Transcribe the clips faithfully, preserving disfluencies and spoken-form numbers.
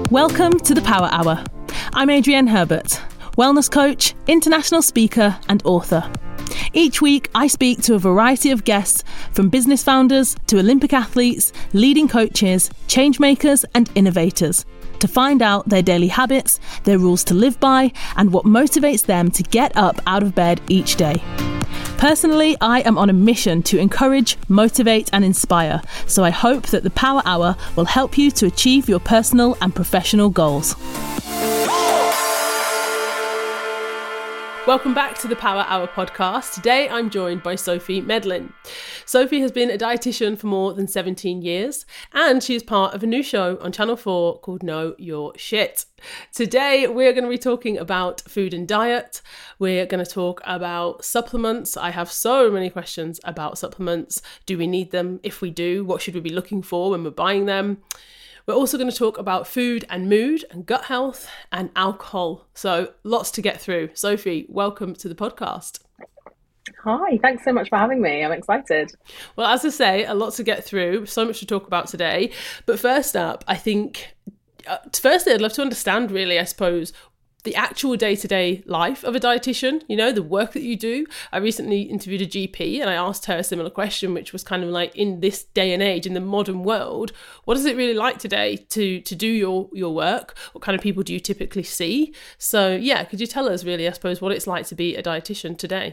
Welcome to the Power Hour. I'm Adrienne Herbert, wellness coach, international speaker and author. Each week, I speak to a variety of guests, from business founders to Olympic athletes, leading coaches, change makers and innovators, to find out their daily habits, their rules to live by, and what motivates them to get up out of bed each day. Personally, I am on a mission to encourage, motivate and inspire, so I hope that the Power Hour will help you to achieve your personal and professional goals. Welcome back to the Power Hour podcast. Today I'm joined by Sophie Medlin. Sophie has been a dietitian for more than seventeen years, and she is part of a new show on Channel four called Know Your Shit. Today we're going to be talking about food and diet. We're going to talk about supplements. I have so many questions about supplements. Do we need them? If we do, what should we be looking for when we're buying them? We're also going to talk about food and mood and gut health and alcohol. So lots to get through. Sophie, welcome to the podcast. Hi, thanks so much for having me. I'm excited. Well, as I say, a lot to get through, so much to talk about today. But first up, I think, uh, firstly, I'd love to understand really, I suppose, the actual day-to-day life of a dietitian, you know, the work that you do. I recently interviewed a G P and I asked her a similar question, which was kind of like, in this day and age, in the modern world, what is it really like today to to do your, your work? What kind of people do you typically see? So yeah, could you tell us really, I suppose, what it's like to be a dietitian today?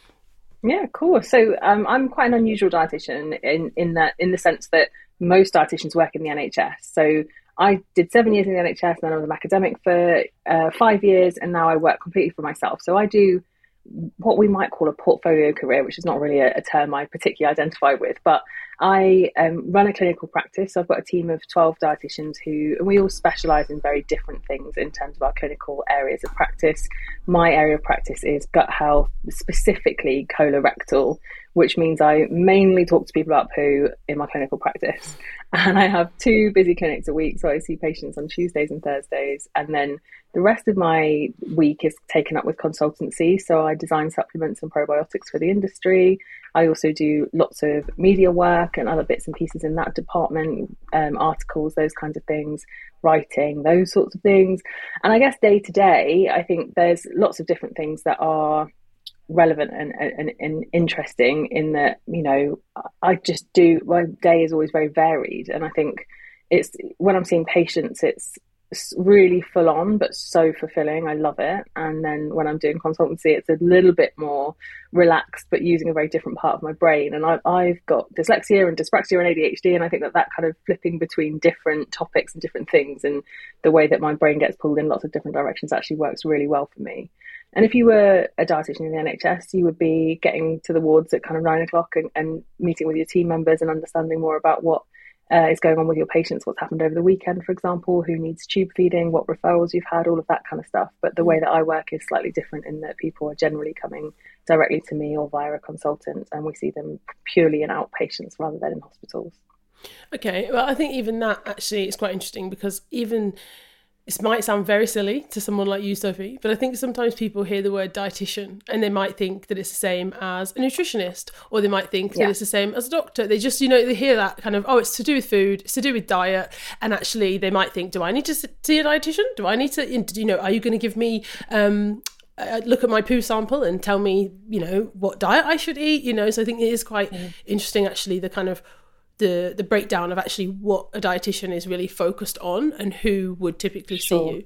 Yeah, cool. So um, I'm quite an unusual dietitian in, in, that, in the sense that most dietitians work in the N H S. So I did seven years in the N H S, and then I was an academic for uh, five years, and now I work completely for myself. So I do what we might call a portfolio career, which is not really a, a term I particularly identify with, but I um, run a clinical practice. So I've got a team of twelve dietitians who, and we all specialise in very different things in terms of our clinical areas of practice. My area of practice is gut health, specifically colorectal, which means I mainly talk to people about poo in my clinical practice. And I have two busy clinics a week, so I see patients on Tuesdays and Thursdays. And then the rest of my week is taken up with consultancy. So I design supplements and probiotics for the industry. I also do lots of media work and other bits and pieces in that department, um, articles, those kinds of things, writing, those sorts of things. And I guess day to day, I think there's lots of different things that are relevant and, and, and interesting in that, you know, I just do, my day is always very varied. And I think it's, when I'm seeing patients, it's really full on, but so fulfilling. I love it. And then when I'm doing consultancy, it's a little bit more relaxed, but using a very different part of my brain. And I, I've got dyslexia and dyspraxia and A D H D. And I think that that kind of flipping between different topics and different things, and the way that my brain gets pulled in lots of different directions, actually works really well for me. And if you were a dietitian in the N H S, you would be getting to the wards at kind of nine o'clock and, and meeting with your team members and understanding more about what uh, is going on with your patients, what's happened over the weekend, for example, who needs tube feeding, what referrals you've had, all of that kind of stuff. But the way that I work is slightly different in that people are generally coming directly to me or via a consultant, and we see them purely in outpatients rather than in hospitals. Okay, well, I think even that actually is quite interesting, because even this might sound very silly to someone like you, Sophie, but I think sometimes people hear the word dietitian and they might think that it's the same as a nutritionist, or they might think yeah. that it's the same as a doctor. They just, you know, they hear that kind of, oh, it's to do with food, it's to do with diet. And actually they might think, do I need to see a dietitian? Do I need to, you know, are you going to give me, um, uh, look at my poo sample and tell me, you know, what diet I should eat? You know, so I think it is quite mm. interesting, actually, the kind of the the breakdown of actually what a dietitian is really focused on and who would typically sure. see you.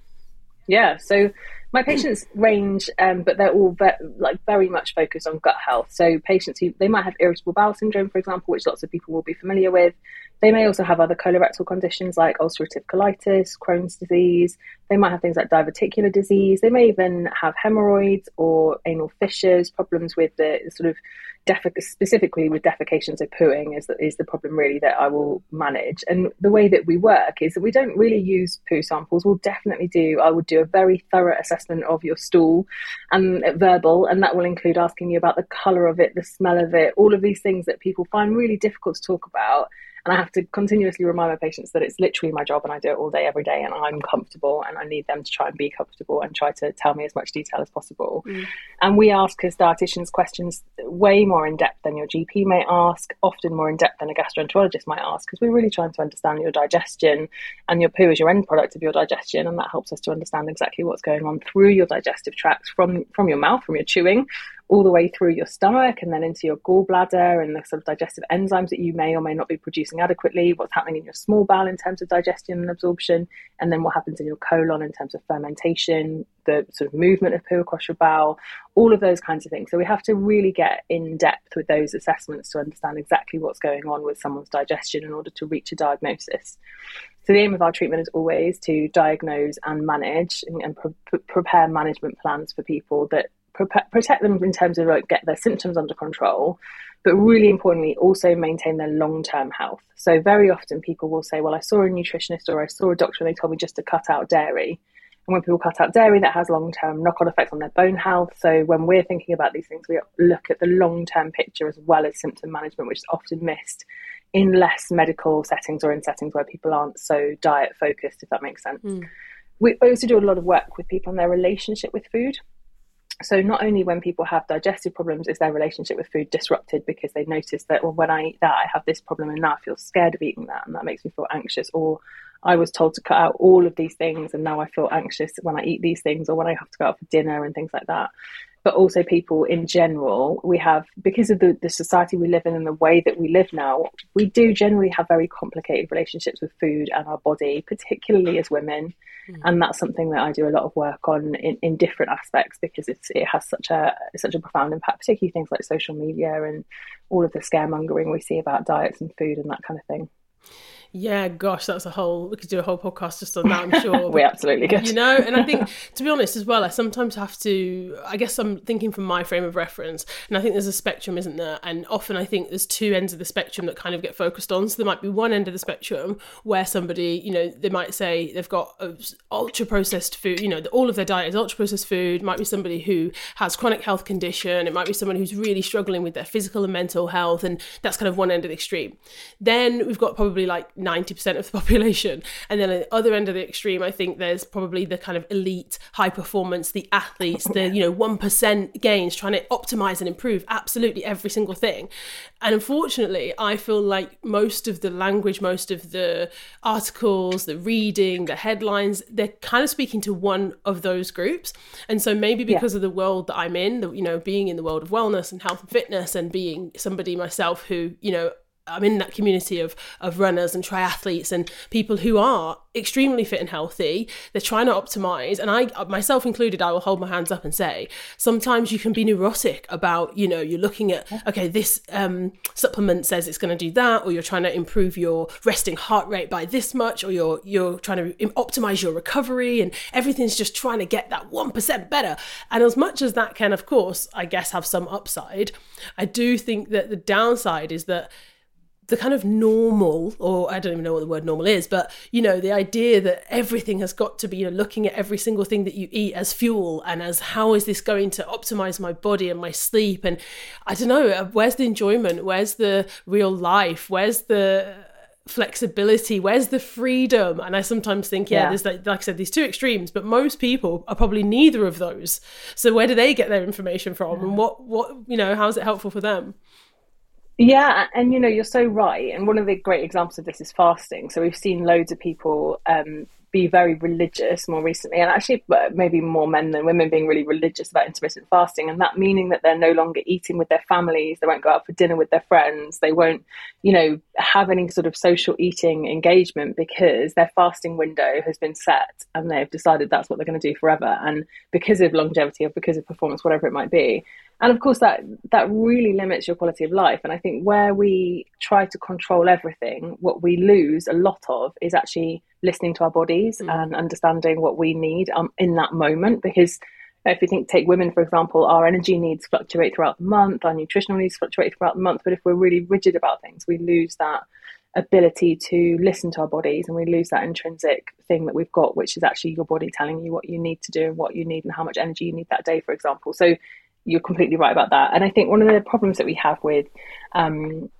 Yeah, so my patients range, um, but they're all ve- like very much focused on gut health. So patients who, they might have irritable bowel syndrome, for example, which lots of people will be familiar with. They may also have other colorectal conditions like ulcerative colitis, Crohn's disease. They might have things like diverticular disease. They may even have hemorrhoids or anal fissures, problems with the sort of Defec- specifically with defecation, so pooing is the, is the problem really that I will manage. And the way that we work is that we don't really use poo samples. We'll definitely do, I would do a very thorough assessment of your stool and uh, verbal, and that will include asking you about the colour of it, the smell of it, all of these things that people find really difficult to talk about. And I have to continuously remind my patients that it's literally my job and I do it all day, every day, and I'm comfortable, and I need them to try and be comfortable and try to tell me as much detail as possible. Mm. And we ask as dietitians questions way more in depth than your G P may ask, often more in depth than a gastroenterologist might ask, because we're really trying to understand your digestion, and your poo is your end product of your digestion, and that helps us to understand exactly what's going on through your digestive tract, from from your mouth, from your chewing, all the way through your stomach and then into your gallbladder, and the sort of digestive enzymes that you may or may not be producing adequately, what's happening in your small bowel in terms of digestion and absorption, and then what happens in your colon in terms of fermentation, the sort of movement of poo across your bowel, all of those kinds of things. So we have to really get in depth with those assessments to understand exactly what's going on with someone's digestion in order to reach a diagnosis. So the aim of our treatment is always to diagnose and manage and, and pre- prepare management plans for people that protect them in terms of like, get their symptoms under control, but really importantly also maintain their long-term health. So very often people will say, well, I saw a nutritionist or I saw a doctor and they told me just to cut out dairy. And when people cut out dairy, that has long-term knock-on effects on their bone health. So when we're thinking about these things, we look at the long-term picture as well as symptom management, which is often missed in less medical settings or in settings where people aren't so diet focused, if that makes sense. Mm. We also do a lot of work with people on their relationship with food. So not only when people have digestive problems is their relationship with food disrupted because they notice that, well, when I eat that, I have this problem and now I feel scared of eating that and that makes me feel anxious, or I was told to cut out all of these things and now I feel anxious when I eat these things, or when I have to go out for dinner and things like that. But also people in general, we have, because of the, the society we live in and the way that we live now, we do generally have very complicated relationships with food and our body, particularly as women. Mm. And that's something that I do a lot of work on in, in different aspects, because it's, it has such a such a profound impact, particularly things like social media and all of the scaremongering we see about diets and food and that kind of thing. Yeah, gosh, that's a whole, we could do a whole podcast just on that, I'm sure. We absolutely could. You know, and I think, to be honest as well, I sometimes have to, I guess I'm thinking from my frame of reference, and I think there's a spectrum, isn't there? And often I think there's two ends of the spectrum that kind of get focused on. So there might be one end of the spectrum where somebody, you know, they might say they've got ultra processed food, you know, all of their diet is ultra processed food. It might be somebody who has chronic health condition. It might be someone who's really struggling with their physical and mental health. And that's kind of one end of the extreme. Then we've got probably like ninety percent of the population, and then at the other end of the extreme, I think there's probably the kind of elite high performance, the athletes, the, you know, one percent gains, trying to optimize and improve absolutely every single thing. And unfortunately, I feel like most of the language, most of the articles, the reading, the headlines, they're kind of speaking to one of those groups. And so maybe because yeah. of the world that I'm in, the, you know, being in the world of wellness and health and fitness, and being somebody myself who, you know, I'm in that community of of runners and triathletes and people who are extremely fit and healthy. They're trying to optimize, and I, myself included, I will hold my hands up and say, sometimes you can be neurotic about, you know, you're looking at, okay, this um, supplement says it's going to do that, or you're trying to improve your resting heart rate by this much, or you're you're trying to optimize your recovery, and everything's just trying to get that one percent better. And as much as that can, of course, I guess, have some upside, I do think that the downside is that the kind of normal, or I don't even know what the word normal is, but, you know, the idea that everything has got to be, you know, looking at every single thing that you eat as fuel, and as how is this going to optimize my body and my sleep? And I don't know, where's the enjoyment? Where's the real life? Where's the flexibility? Where's the freedom? And I sometimes think, yeah, yeah. there's like, like I said, these two extremes, but most people are probably neither of those. So where do they get their information from? Yeah. And what, what, you know, how is it helpful for them? Yeah, and you know, you're so right. And one of the great examples of this is fasting. So we've seen loads of people um, be very religious more recently, and actually maybe more men than women being really religious about intermittent fasting, and that meaning that they're no longer eating with their families, they won't go out for dinner with their friends, they won't, you know, have any sort of social eating engagement, because their fasting window has been set and they've decided that's what they're going to do forever, and because of longevity or because of performance, whatever it might be. And of course, that that really limits your quality of life. And I think where we try to control everything, what we lose a lot of is actually listening to our bodies mm. and understanding what we need um, in that moment. Because if you think, take women, for example, our energy needs fluctuate throughout the month, our nutritional needs fluctuate throughout the month. But if we're really rigid about things, we lose that ability to listen to our bodies, and we lose that intrinsic thing that we've got, which is actually your body telling you what you need to do and what you need and how much energy you need that day, for example. So you're completely right about that. And I think one of the problems that we have with um,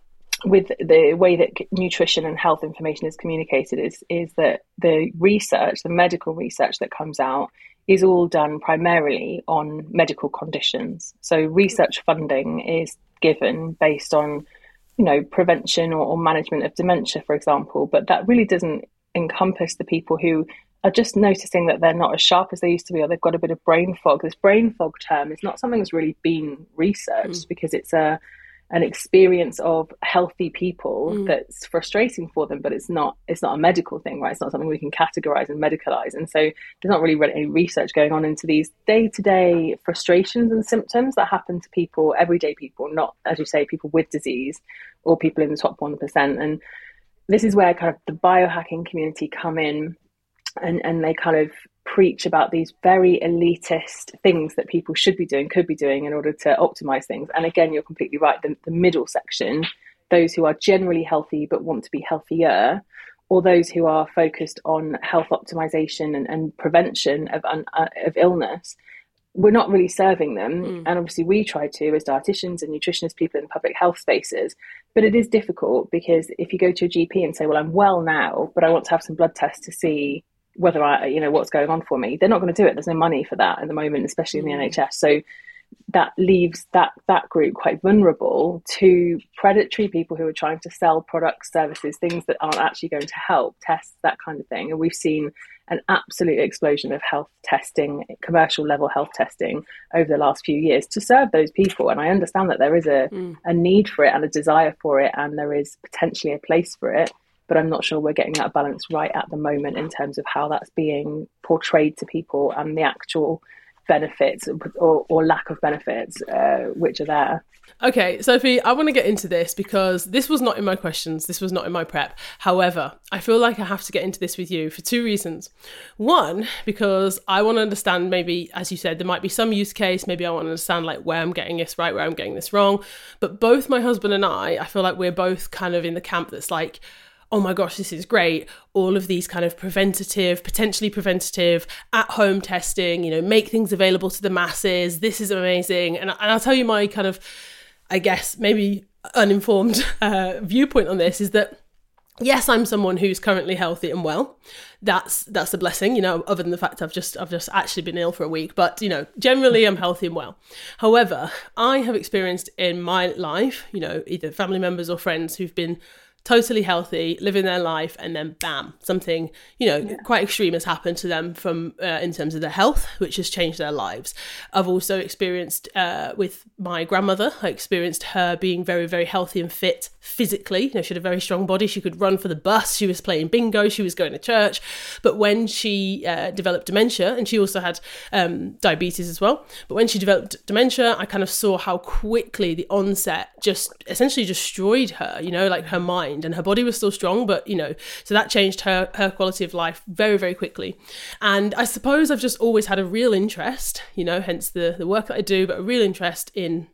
with the way that nutrition and health information is communicated is is that the research, the medical research that comes out, is all done primarily on medical conditions. So research funding is given based on, you know, prevention or, or management of dementia, for example, but that really doesn't encompass the people who are just noticing that they're not as sharp as they used to be, or they've got a bit of brain fog. This brain fog term is not something that's really been researched mm. because it's a an experience of healthy people mm. that's frustrating for them, but it's not it's not a medical thing, right? It's not something we can categorize and medicalize. And so there's not really any research going on into these day-to-day frustrations and symptoms that happen to people, everyday people, not, as you say, people with disease or people in the top one percent. And this is where kind of the biohacking community come in, and, and they kind of preach about these very elitist things that people should be doing, could be doing in order to optimize things. And again, you're completely right. The, the middle section, those who are generally healthy but want to be healthier, or those who are focused on health optimization and, and prevention of, uh, of illness, we're not really serving them. Mm. And obviously we try to, as dietitians and nutritionists, people in public health spaces, but it is difficult because if you go to a G P and say, well, I'm well now, but I want to have some blood tests to see whether I, you know, what's going on for me, they're not going to do it. There's no money for that at the moment, especially in the N H S. So that leaves that that group quite vulnerable to predatory people who are trying to sell products, services, things that aren't actually going to help, tests, that kind of thing. And we've seen an absolute explosion of health testing, commercial level health testing over the last few years to serve those people. And I understand that there is a, mm. a need for it and a desire for it, and there is potentially a place for it. But I'm not sure we're getting that balance right at the moment in terms of how that's being portrayed to people and the actual benefits or, or lack of benefits uh, which are there. Okay, Sophie, I want to get into this because this was not in my questions. This was not in my prep. However, I feel like I have to get into this with you for two reasons. One, because I want to understand, maybe, as you said, there might be some use case. Maybe I want to understand like where I'm getting this right, where I'm getting this wrong. But both my husband and I, I feel like we're both kind of in the camp that's like, oh my gosh, this is great. All of these kind of preventative, potentially preventative, at-home testing, you know, make things available to the masses. This is amazing. And, and I'll tell you my kind of, I guess, maybe uninformed uh, viewpoint on this is that, yes, I'm someone who's currently healthy and well. That's that's a blessing, you know, other than the fact I've just I've just actually been ill for a week. But, you know, generally I'm healthy and well. However, I have experienced in my life, you know, either family members or friends who've been totally healthy, living their life, and then bam, something, you know, yeah. quite extreme has happened to them from uh, in terms of their health, which has changed their lives. I've also experienced uh, with my grandmother, I experienced her being very, very healthy and fit physically. You know, she had a very strong body. She could run for the bus. She was playing bingo. She was going to church. But when she uh, developed dementia, and she also had um, diabetes as well, but when she developed dementia, I kind of saw how quickly the onset just essentially destroyed her, you know, like her mind. And her body was still strong, but, you know, so that changed her her quality of life very, very quickly. And I suppose I've just always had a real interest, you know, hence the, the work that I do, but a real interest in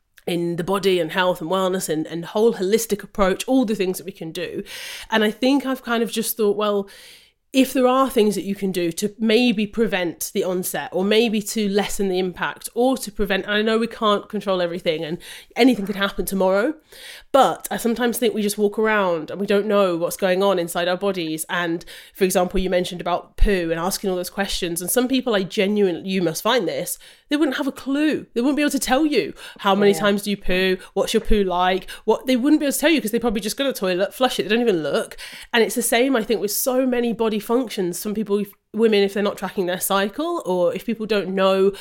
in the body and health and wellness and, and whole holistic approach, all the things that we can do. And I think I've kind of just thought, well, if there are things that you can do to maybe prevent the onset or maybe to lessen the impact or to prevent, I know we can't control everything and anything could happen tomorrow, but I sometimes think we just walk around and we don't know what's going on inside our bodies. And for example, you mentioned about poo and asking all those questions. And some people, I genuinely, you must find this, they wouldn't have a clue. They wouldn't be able to tell you how many yeah. times do you poo, what's your poo like, what they wouldn't be able to tell you because they probably just go to the toilet, flush it, they don't even look. And it's the same, I think, with so many body functions. Some people, women, if they're not tracking their cycle or if people don't know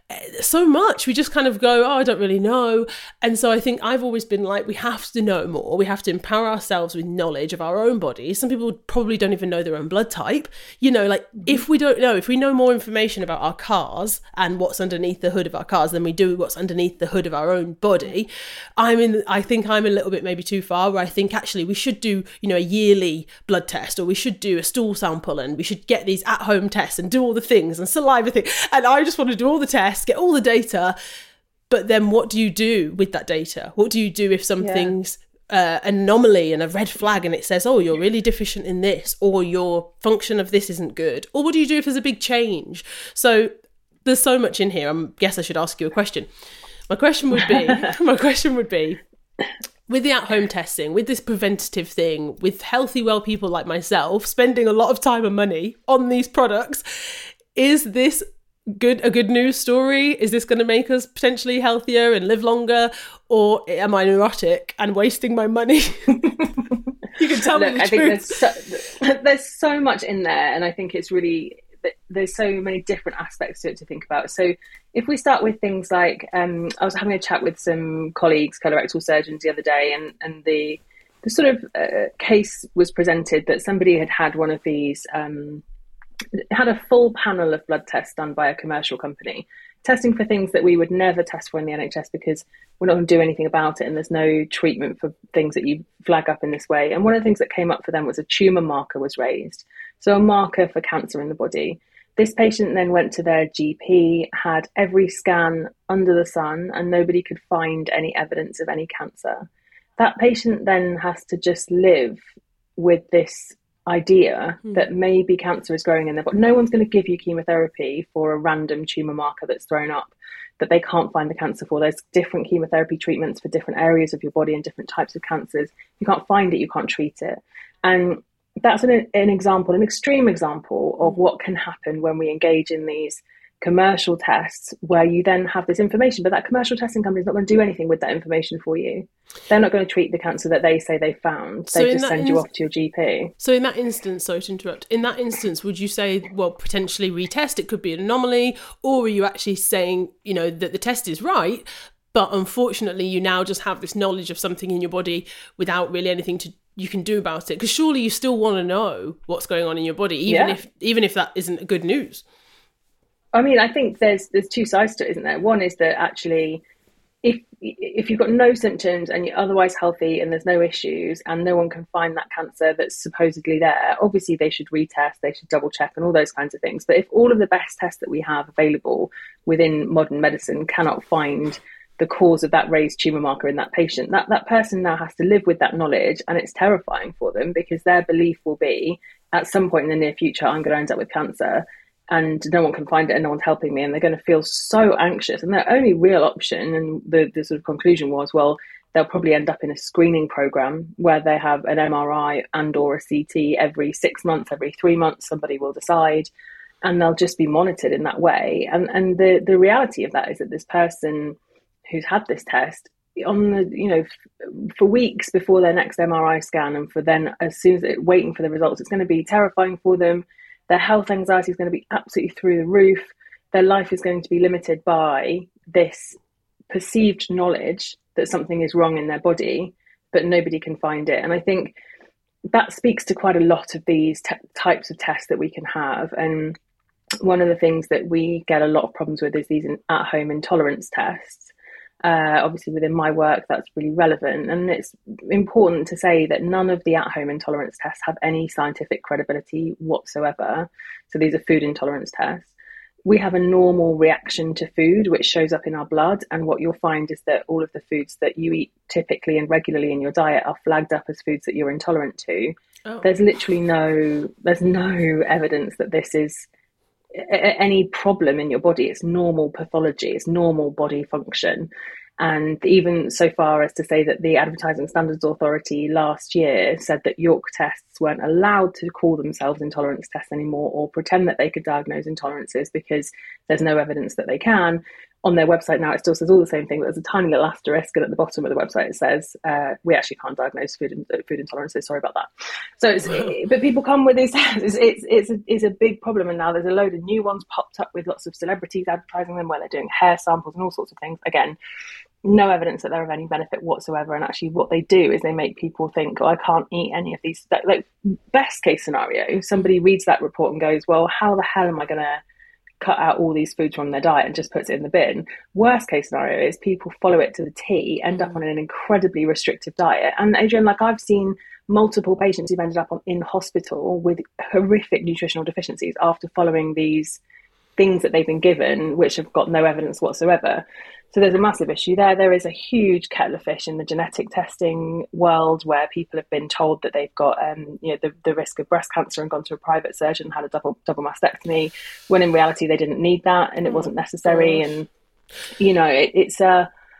so much, we just kind of go, oh, I don't really know. And so I think I've always been like, we have to know more. We have to empower ourselves with knowledge of our own bodies. Some people probably don't even know their own blood type. You know, like if we don't know, if we know more information about our cars and what's underneath the hood of our cars than we do what's underneath the hood of our own body, I'm in, I think I'm a little bit maybe too far where I think actually we should do, you know, a yearly blood test, or we should do a stool sample, and we should get these at home tests and do all the things and saliva thing. And I just want to do all the tests, get all the data, but then what do you do with that data? What do you do if something's yeah. uh, an anomaly and a red flag and it says, oh, you're really deficient in this, or your function of this isn't good? Or what do you do if there's a big change? So there's so much in here. I guess I should ask you a question. My question would be, my question would be, with the at-home testing, with this preventative thing, with healthy, well people like myself spending a lot of time and money on these products, is this good a good news story? Is this going to make us potentially healthier and live longer? Or am I neurotic and wasting my money? You can tell Look, me the I truth. think there's so, there's so much in there, and I think it's really, there's so many different aspects to it to think about. So if we start with things like, um, I was having a chat with some colleagues, colorectal surgeons the other day, and, and the, the sort of uh, case was presented that somebody had had one of these, um, had a full panel of blood tests done by a commercial company, testing for things that we would never test for in the N H S because we're not going to do anything about it, and there's no treatment for things that you flag up in this way. And one of the things that came up for them was a tumour marker was raised. So a marker for cancer in the body. This patient then went to their G P, had every scan under the sun, and nobody could find any evidence of any cancer. That patient then has to just live with this idea hmm. that maybe cancer is growing in there, but no one's going to give you chemotherapy for a random tumour marker that's thrown up that they can't find the cancer for. There's different chemotherapy treatments for different areas of your body and different types of cancers. You can't find it, you can't treat it. And that's an, an example, an extreme example of what can happen when we engage in these commercial tests, where you then have this information, but that commercial testing company is not going to do anything with that information for you. They're not going to treat the cancer that they say they found. They so just send in- you off to your G P. So in that instance, sorry to interrupt, in that instance, would you say, well, potentially retest, it could be an anomaly, or are you actually saying, you know, that the test is right, but unfortunately you now just have this knowledge of something in your body without really anything to you can do about it? Because surely you still want to know what's going on in your body, even yeah. if even if that isn't good news. I mean, I think there's there's two sides to it, isn't there? One is that actually, if if you've got no symptoms and you're otherwise healthy and there's no issues and no one can find that cancer that's supposedly there, obviously they should retest, they should double check and all those kinds of things. But if all of the best tests that we have available within modern medicine cannot find the cause of that raised tumour marker in that patient, that, that person now has to live with that knowledge, and it's terrifying for them because their belief will be, at some point in the near future, I'm going to end up with cancer. And no one can find it and no one's helping me, and they're going to feel so anxious. And their only real option, and the, the sort of conclusion was, well, they'll probably end up in a screening program where they have an M R I and or a C T every six months, every three months, somebody will decide, and they'll just be monitored in that way. And and the, the reality of that is that this person who's had this test on the, you know, for weeks before their next M R I scan, and for then as soon as it waiting for the results, it's going to be terrifying for them. Their health anxiety is going to be absolutely through the roof. Their life is going to be limited by this perceived knowledge that something is wrong in their body, but nobody can find it. And I think that speaks to quite a lot of these t- types of tests that we can have. And one of the things that we get a lot of problems with is these at-home intolerance tests. Uh, obviously, within my work, that's really relevant. And it's important to say that none of the at-home intolerance tests have any scientific credibility whatsoever. So these are food intolerance tests. We have a normal reaction to food, which shows up in our blood. And what you'll find is that all of the foods that you eat typically and regularly in your diet are flagged up as foods that you're intolerant to. Oh. There's literally no, there's no evidence that this is any problem in your body. It's normal pathology, it's normal body function. And even so far as to say that the Advertising Standards Authority last year said that York tests weren't allowed to call themselves intolerance tests anymore or pretend that they could diagnose intolerances because there's no evidence that they can. On their website now, it still says all the same thing, but there's a tiny little asterisk, and at the bottom of the website it says, uh, we actually can't diagnose food food intolerances, sorry about that. So, it's, it, but people come with these tests, it's, it's, it's, a, it's a big problem, and now there's a load of new ones popped up with lots of celebrities advertising them where they're doing hair samples and all sorts of things. Again, no evidence that they're of any benefit whatsoever, and actually what they do is they make people think, oh, I can't eat any of these. Like, best case scenario, somebody reads that report and goes, well, how the hell am I going to cut out all these foods from their diet and just puts it in the bin. Worst case scenario is people follow it to the T, end up on an incredibly restrictive diet. And Adrian, like I've seen multiple patients who've ended up on, in hospital with horrific nutritional deficiencies after following these things that they've been given, which have got no evidence whatsoever. So there's a massive issue there. There is a huge kettle of fish in the genetic testing world where people have been told that they've got um, you know, the, the risk of breast cancer and gone to a private surgeon and had a double double mastectomy, when in reality they didn't need that and it wasn't necessary. And, you know, it, it's a...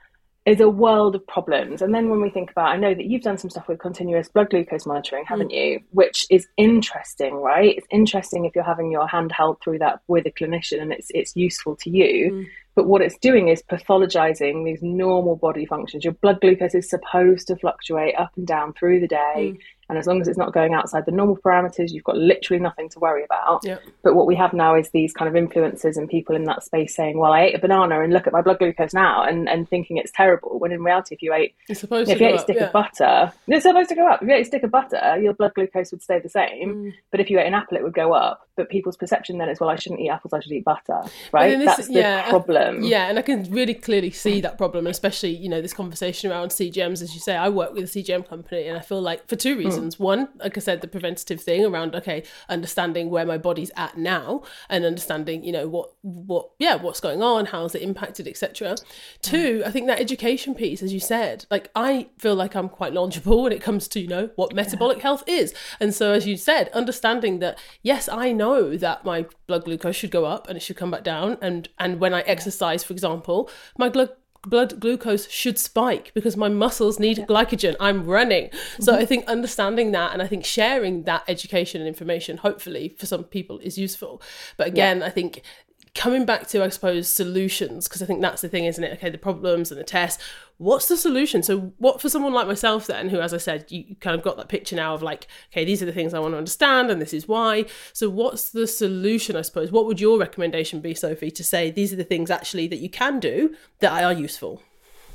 is a world of problems. And then when we think about, I know that you've done some stuff with continuous blood glucose monitoring, haven't mm. you? Which is interesting, right? It's interesting if you're having your hand held through that with a clinician and it's it's useful to you. Mm. But what it's doing is pathologizing these normal body functions. Your blood glucose is supposed to fluctuate up and down through the day. Mm. And as long as it's not going outside the normal parameters, you've got literally nothing to worry about. Yep. But what we have now is these kind of influencers and people in that space saying, well, I ate a banana and look at my blood glucose now, and, and thinking it's terrible. When in reality, if you ate, it's supposed if to you go ate a stick up, yeah. of butter, it's supposed to go up. If you ate a stick of butter, your blood glucose would stay the same. Mm. But if you ate an apple, it would go up. But people's perception then is, well, I shouldn't eat apples, I should eat butter, right? This, That's the yeah, problem. Yeah, and I can really clearly see that problem, especially, you know, this conversation around C G Ms, as you say. I work with a C G M company, and I feel like for two reasons. Mm. One, like I said, the preventative thing around, okay, understanding where my body's at now and understanding, you know, what, what, yeah, what's going on, how's it impacted, et cetera. Mm. Two, I think that education piece, as you said, like I feel like I'm quite knowledgeable when it comes to, you know, what metabolic yeah. health is. And so, as you said, understanding that, yes, I know that my blood glucose should go up and it should come back down. And, and when I exercise, for example, my blood blood glucose should spike because my muscles need yeah. glycogen. I'm running. Mm-hmm. So I think understanding that, and I think sharing that education and information, hopefully for some people, is useful. But again, yeah. I think coming back to, I suppose, solutions, because I think that's the thing, isn't it? Okay, the problems and the tests. What's the solution? So what for someone like myself then, who, as I said, you, you kind of got that picture now of like, okay, these are the things I want to understand and this is why. So what's the solution, I suppose? What would your recommendation be, Sophie, to say these are the things actually that you can do that are useful?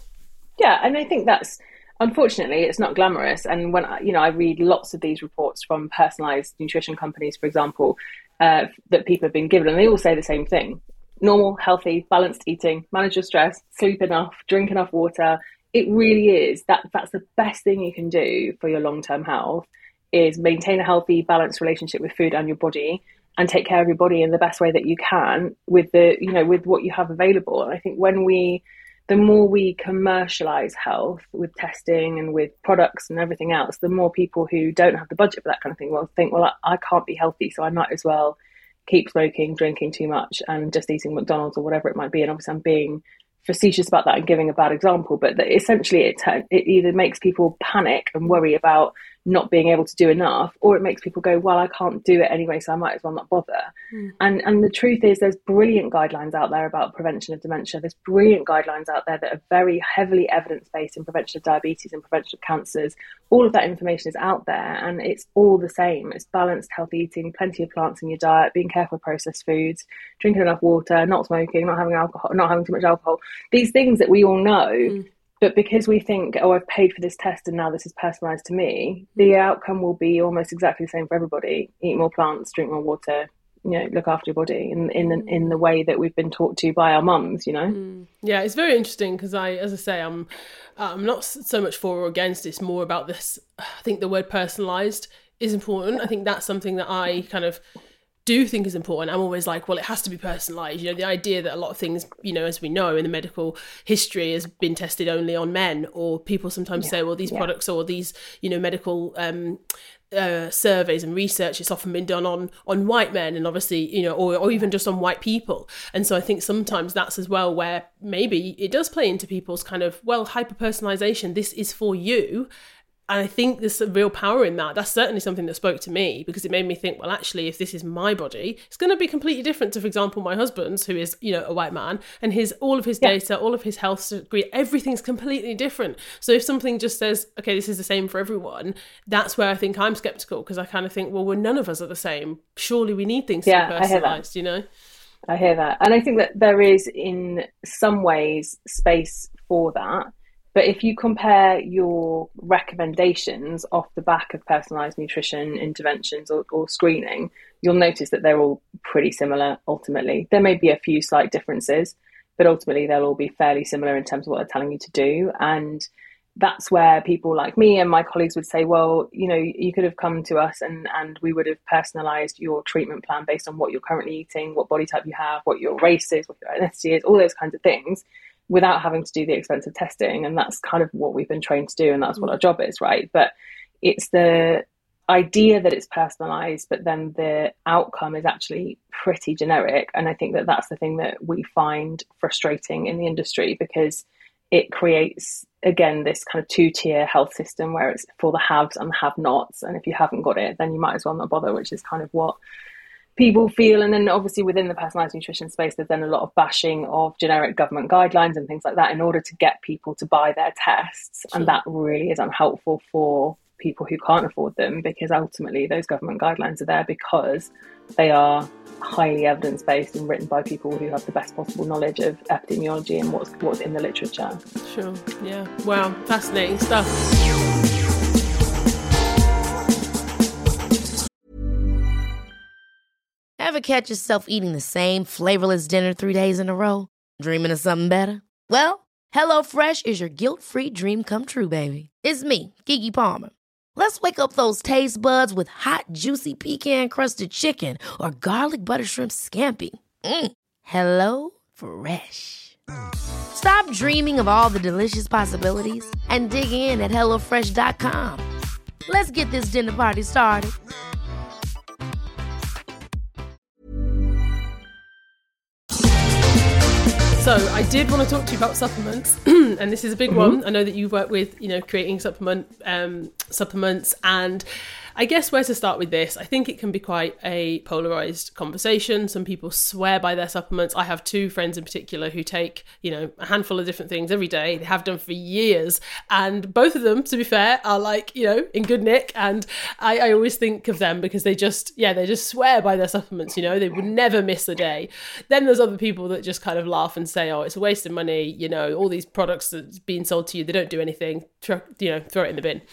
Yeah, and I think that's, unfortunately, it's not glamorous. And when I, you know, I read lots of these reports from personalized nutrition companies, for example, uh, that people have been given, and they all say the same thing: normal, healthy, balanced eating, manage your stress, sleep enough, drink enough water. It really is that that's the best thing you can do for your long-term health, is maintain a healthy, balanced relationship with food and your body, and take care of your body in the best way that you can with the, you know, with what you have available. And I think when we the more we commercialize health with testing and with products and everything else, the more people who don't have the budget for that kind of thing will think, well, I, I can't be healthy, so I might as well keep smoking, drinking too much, and just eating McDonald's or whatever it might be. And obviously I'm being facetious about that and giving a bad example, but that essentially it, it either makes people panic and worry about not being able to do enough, or it makes people go, well, I can't do it anyway, so I might as well not bother. Mm. And and the truth is, there's brilliant guidelines out there about prevention of dementia. There's brilliant guidelines out there that are very heavily evidence-based in prevention of diabetes and prevention of cancers. All of that information is out there, and it's all the same. It's balanced, healthy eating, plenty of plants in your diet, being careful of processed foods, drinking enough water, not smoking, not having alcohol, not having too much alcohol. These things that we all know. Mm. But because we think, oh, I've paid for this test and now this is personalised to me, the outcome will be almost exactly the same for everybody. Eat more plants, drink more water, you know, look after your body in in the, in the way that we've been taught to by our mums, you know. Mm. Yeah, it's very interesting because I, as I say, I'm I'm not so much for or against. It's more about this. I think the word personalised is important. I think that's something that I kind of do think is important. I'm always like, well, it has to be personalized. You know, the idea that a lot of things, you know, as we know in the medical history, has been tested only on men, or people sometimes yeah. say, well, these yeah. products or these, you know, medical um, uh, surveys and research, it's often been done on on white men, and obviously, you know, or, or even just on white people. And so I think sometimes that's as well where maybe it does play into people's kind of, well, hyper personalization. This is for you. And I think there's a real power in that. That's certainly something that spoke to me, because it made me think, well, actually, if this is my body, it's going to be completely different to, for example, my husband's, who is, you know, a white man, and his all of his yeah. data, all of his health degree, everything's completely different. So if something just says, okay, this is the same for everyone, that's where I think I'm skeptical, because I kind of think, well, we're none of us are the same. Surely we need things yeah, to be personalised, you know? I hear that. And I think that there is, in some ways, space for that. But if you compare your recommendations off the back of personalised nutrition interventions or, or screening, you'll notice that they're all pretty similar ultimately. There may be a few slight differences, but ultimately they'll all be fairly similar in terms of what they're telling you to do. And that's where people like me and my colleagues would say, well, you know, you could have come to us and, and we would have personalised your treatment plan based on what you're currently eating, what body type you have, what your race is, what your ethnicity is, all those kinds of things, without having to do the expensive testing. And that's kind of what we've been trained to do, and that's what our job is, right? But it's the idea that it's personalized, but then the outcome is actually pretty generic. And I think that that's the thing that we find frustrating in the industry, because it creates, again, this kind of two-tier health system where it's for the haves and the have-nots. And if you haven't got it, then you might as well not bother, which is kind of what people feel. And then obviously within the personalised nutrition space, there's then a lot of bashing of generic government guidelines and things like that in order to get people to buy their tests. Sure. And that really is unhelpful for people who can't afford them, because ultimately those government guidelines are there because they are highly evidence-based and written by people who have the best possible knowledge of epidemiology and what's what's in the literature. Sure, yeah. Wow, fascinating stuff. Ever catch yourself eating the same flavorless dinner three days in a row? Dreaming of something better? Well, HelloFresh is your guilt-free dream come true, baby. It's me, Keke Palmer. Let's wake up those taste buds with hot, juicy pecan-crusted chicken or garlic butter shrimp scampi. Mm. Hello Fresh. Stop dreaming of all the delicious possibilities and dig in at hello fresh dot com. Let's get this dinner party started. So I did want to talk to you about supplements, and this is a big mm-hmm. one. I know that you work with, you know, creating supplement um, supplements, and I guess where to start with this. I think it can be quite a polarized conversation. Some people swear by their supplements. I have two friends in particular who take, you know, a handful of different things every day. They have done for years, and both of them, to be fair, are like, you know, in good nick. And I, I always think of them because they just, yeah, they just swear by their supplements. You know, they would never miss a day. Then there's other people that just kind of laugh and say, oh, it's a waste of money. You know, all these products that's being sold to you, they don't do anything. Tr- you know, throw it in the bin.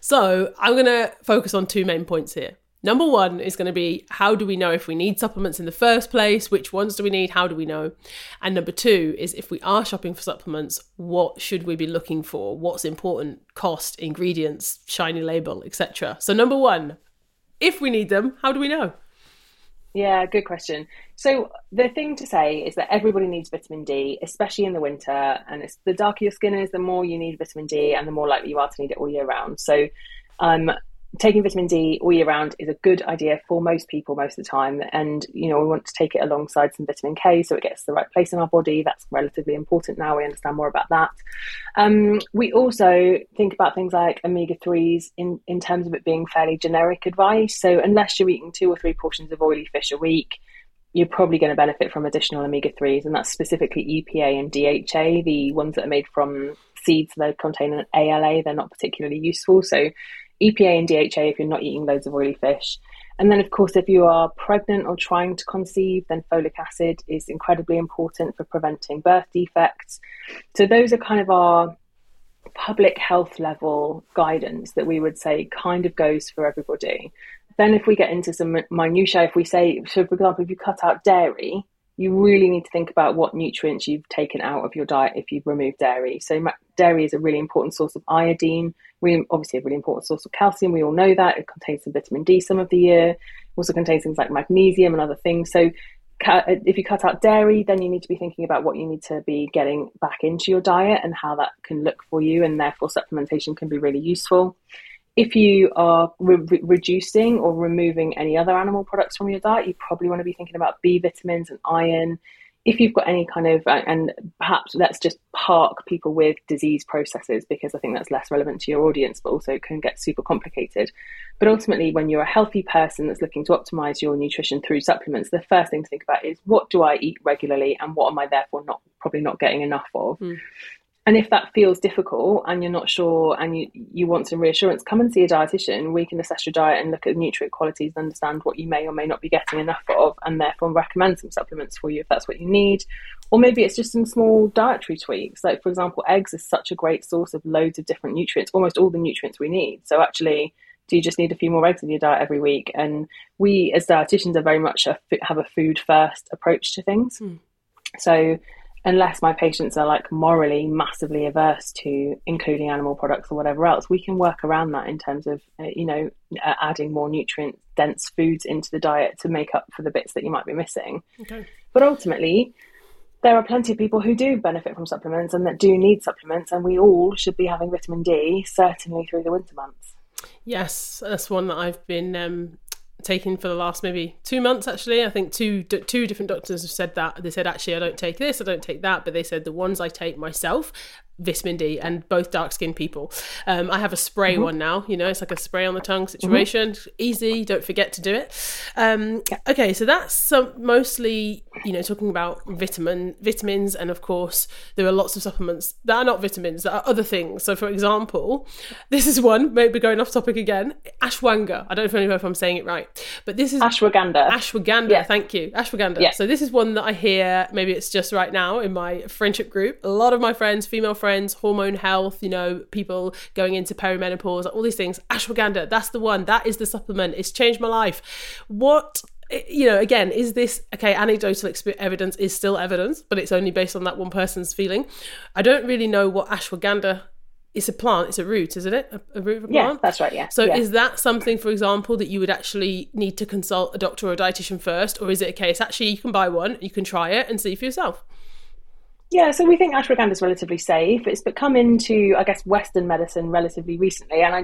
So I'm going to focus on two main points here. Number one is going to be, how do we know if we need supplements in the first place? Which ones do we need? How do we know? And number two is, if we are shopping for supplements, what should we be looking for? What's important? Cost, ingredients, shiny label, et cetera. So number one, if we need them, how do we know? Yeah, good question. So the thing to say is that everybody needs vitamin D, especially in the winter. And it's the darker your skin is, the more you need vitamin D and the more likely you are to need it all year round. So um, taking vitamin D all year round is a good idea for most people most of the time. And, you know, we want to take it alongside some vitamin K so it gets to the right place in our body. That's relatively important now. We understand more about that. Um, we also think about things like omega threes in, in terms of it being fairly generic advice. So unless you're eating two or three portions of oily fish a week, you're probably going to benefit from additional omega threes. And that's specifically E P A and D H A, the ones that are made from seeds that contain an A L A. They're not particularly useful. So E P A and D H A if you're not eating loads of oily fish. And then, of course, if you are pregnant or trying to conceive, then folic acid is incredibly important for preventing birth defects. So those are kind of our public health level guidance that we would say kind of goes for everybody. Then if we get into some minutiae, if we say, so for example, if you cut out dairy, you really need to think about what nutrients you've taken out of your diet if you've removed dairy. So dairy is a really important source of iodine. We obviously a really important source of calcium. We all know that. It contains some vitamin D some of the year. It also contains things like magnesium and other things. So if you cut out dairy, then you need to be thinking about what you need to be getting back into your diet and how that can look for you. And therefore supplementation can be really useful. If you are re- reducing or removing any other animal products from your diet, you probably want to be thinking about B vitamins and iron. If you've got any kind of, and perhaps let's just park people with disease processes, because I think that's less relevant to your audience, but also it can get super complicated. But ultimately, when you're a healthy person that's looking to optimize your nutrition through supplements, the first thing to think about is, what do I eat regularly and what am I therefore not probably not getting enough of? Mm. And if that feels difficult and you're not sure and you, you want some reassurance, come and see a dietitian. We can assess your diet and look at nutrient qualities and understand what you may or may not be getting enough of, and therefore recommend some supplements for you if that's what you need. Or maybe it's just some small dietary tweaks. Like, for example, eggs is such a great source of loads of different nutrients, almost all the nutrients we need. So actually, do you just need a few more eggs in your diet every week? And we as dietitians are very much a, have a food first approach to things. Mm. So unless my patients are like morally massively averse to including animal products or whatever else, we can work around that in terms of, uh, you know, uh, adding more nutrient dense foods into the diet to make up for the bits that you might be missing. Okay. But ultimately, there are plenty of people who do benefit from supplements and that do need supplements, and we all should be having vitamin D, certainly through the winter months. Yes, that's one that I've been um, taking for the last maybe two months actually. I think two two different doctors have said that. They said, actually, I don't take this, I don't take that, but they said the ones I take myself vitamin D, and both dark skinned people. Um, I have a spray mm-hmm. one now, you know, it's like a spray on the tongue situation. Mm-hmm. Easy, don't forget to do it. Um, yeah. Okay, so that's some, mostly, you know, talking about vitamin vitamins, and of course there are lots of supplements that are not vitamins, that are other things. So for example, this is one, maybe going off topic again, ashwagandha. I don't know if I'm saying it right, but this is ashwagandha. Ashwagandha, yeah. Thank you, ashwagandha. Yeah. So this is one that I hear, maybe it's just right now in my friendship group, a lot of my friends, female friends, hormone health, you know, people going into perimenopause, all these things. Ashwagandha, that's the one, that is the supplement, it's changed my life. What, you know, again, is this, okay, anecdotal exp- evidence is still evidence, but it's only based on that one person's feeling. I don't really know what ashwagandha, it's a plant, it's a root, isn't it? A, a root of a plant? Yeah, that's right, yeah. So yeah. is that something, for example, that you would actually need to consult a doctor or a dietitian first? Or is it a case, actually, you can buy one, you can try it and see for yourself? Yeah, so we think ashwagandha is relatively safe. It's come into, I guess, Western medicine relatively recently. And I,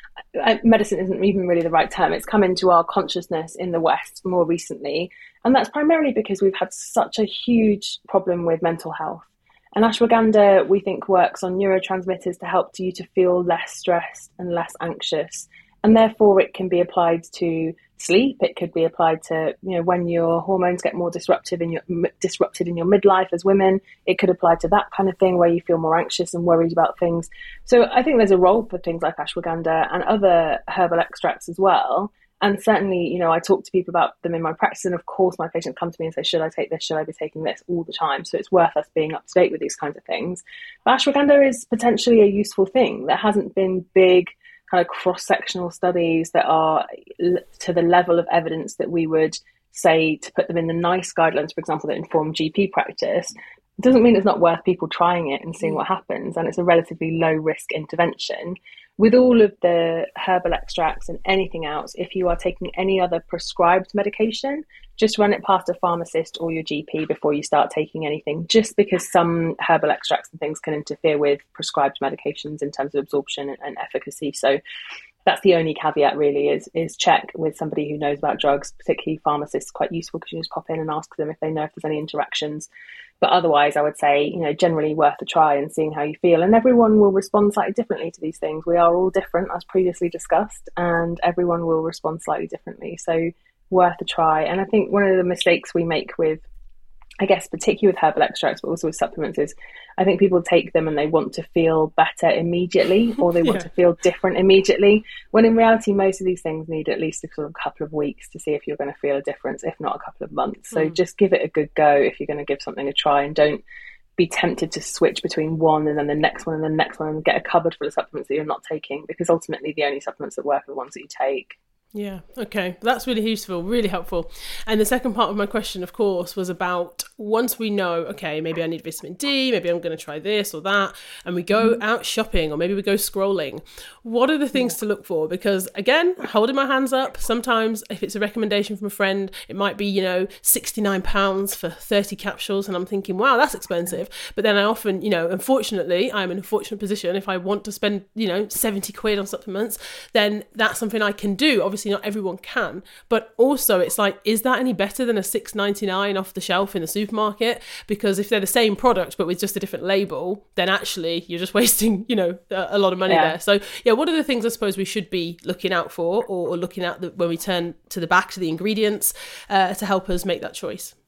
I, medicine isn't even really the right term. It's come into our consciousness in the West more recently. And that's primarily because we've had such a huge problem with mental health. And ashwagandha, we think, works on neurotransmitters to help you to feel less stressed and less anxious. And therefore, it can be applied to sleep. It could be applied to, you know, when your hormones get more disruptive in your disrupted in your midlife as women. It could apply to that kind of thing where you feel more anxious and worried about things. So I think there's a role for things like ashwagandha and other herbal extracts as well. And certainly, you know, I talk to people about them in my practice, and of course my patients come to me and say, should I take this? Should I be taking this? All the time. So it's worth us being up to date with these kinds of things. But ashwagandha is potentially a useful thing. There hasn't been big kind of cross-sectional studies that are to the level of evidence that we would say to put them in the NICE guidelines, for example, that inform G P practice. It doesn't mean it's not worth people trying it and seeing what happens. And it's a relatively low risk intervention. With all of the herbal extracts and anything else, if you are taking any other prescribed medication, just run it past a pharmacist or your G P before you start taking anything, just because some herbal extracts and things can interfere with prescribed medications in terms of absorption and efficacy. So that's the only caveat really, is is check with somebody who knows about drugs, particularly pharmacists. Quite useful because you just pop in and ask them if they know if there's any interactions. But otherwise, I would say, you know, generally worth a try and seeing how you feel. And everyone will respond slightly differently to these things. We are all different, as previously discussed, and everyone will respond slightly differently. So worth a try. And I think one of the mistakes we make with, I guess, particularly with herbal extracts, but also with supplements, is I think people take them and they want to feel better immediately, or they want yeah. to feel different immediately, when in reality, most of these things need at least a sort of couple of weeks to see if you're going to feel a difference, if not a couple of months. So mm. just give it a good go if you're going to give something a try, and don't be tempted to switch between one and then the next one and the next one and get a cupboard full of supplements that you're not taking, because ultimately the only supplements that work are the ones that you take. Yeah, okay. That's really useful, really helpful. And the second part of my question, of course, was about once we know, okay, maybe I need vitamin D, maybe I'm going to try this or that, and we go mm-hmm. out shopping, or maybe we go scrolling, what are the things yeah. to look for? Because again, holding my hands up, sometimes if it's a recommendation from a friend, it might be, you know, sixty-nine pounds for thirty capsules, and I'm thinking, wow, that's expensive. But then I often, you know, unfortunately, I'm in a fortunate position. If I want to spend, you know, seventy quid on supplements, then that's something I can do. Obviously, not everyone can, but also it's like, is that any better than a six ninety-nine off the shelf in the supermarket? Because if they're the same product but with just a different label, then actually you're just wasting, you know, a, a lot of money yeah. there. So yeah, what are the things I suppose we should be looking out for, or, or looking at the, when we turn to the back to the ingredients uh, to help us make that choice?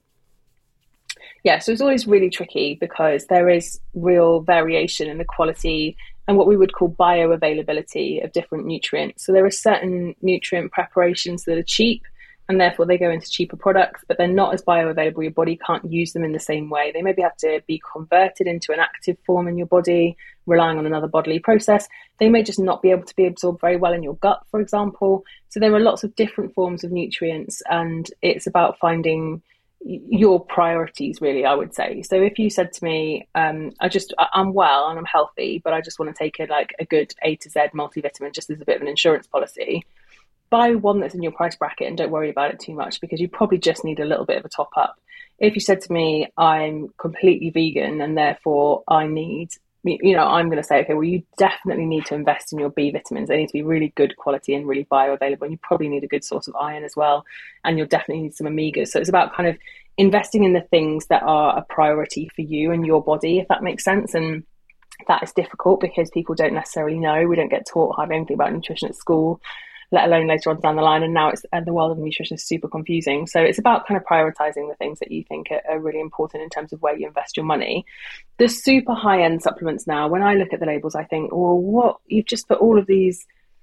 Yeah, so it's always really tricky because there is real variation in the quality and what we would call bioavailability of different nutrients. So there are certain nutrient preparations that are cheap, and therefore they go into cheaper products, but they're not as bioavailable. Your body can't use them in the same way. They maybe have to be converted into an active form in your body, relying on another bodily process. They may just not be able to be absorbed very well in your gut, for example. So there are lots of different forms of nutrients, and it's about finding your priorities, really, I would say. So if you said to me, um, I just, I'm well and I'm healthy, but I just want to take a, like a good A to Z multivitamin just as a bit of an insurance policy, buy one that's in your price bracket and don't worry about it too much, because you probably just need a little bit of a top up. If you said to me, I'm completely vegan and therefore I need, you know, I'm going to say, okay, well, you definitely need to invest in your B vitamins. They need to be really good quality and really bioavailable. And you probably need a good source of iron as well. And you'll definitely need some omegas. So it's about kind of investing in the things that are a priority for you and your body, if that makes sense. And that is difficult because people don't necessarily know. We don't get taught hardly anything about nutrition at school, let alone later on down the line. And now it's and the world of nutrition is super confusing. So it's about kind of prioritizing the things that you think are, are really important in terms of where you invest your money. The super high end supplements now, when I look at the labels, I think, well, what you've just put all of these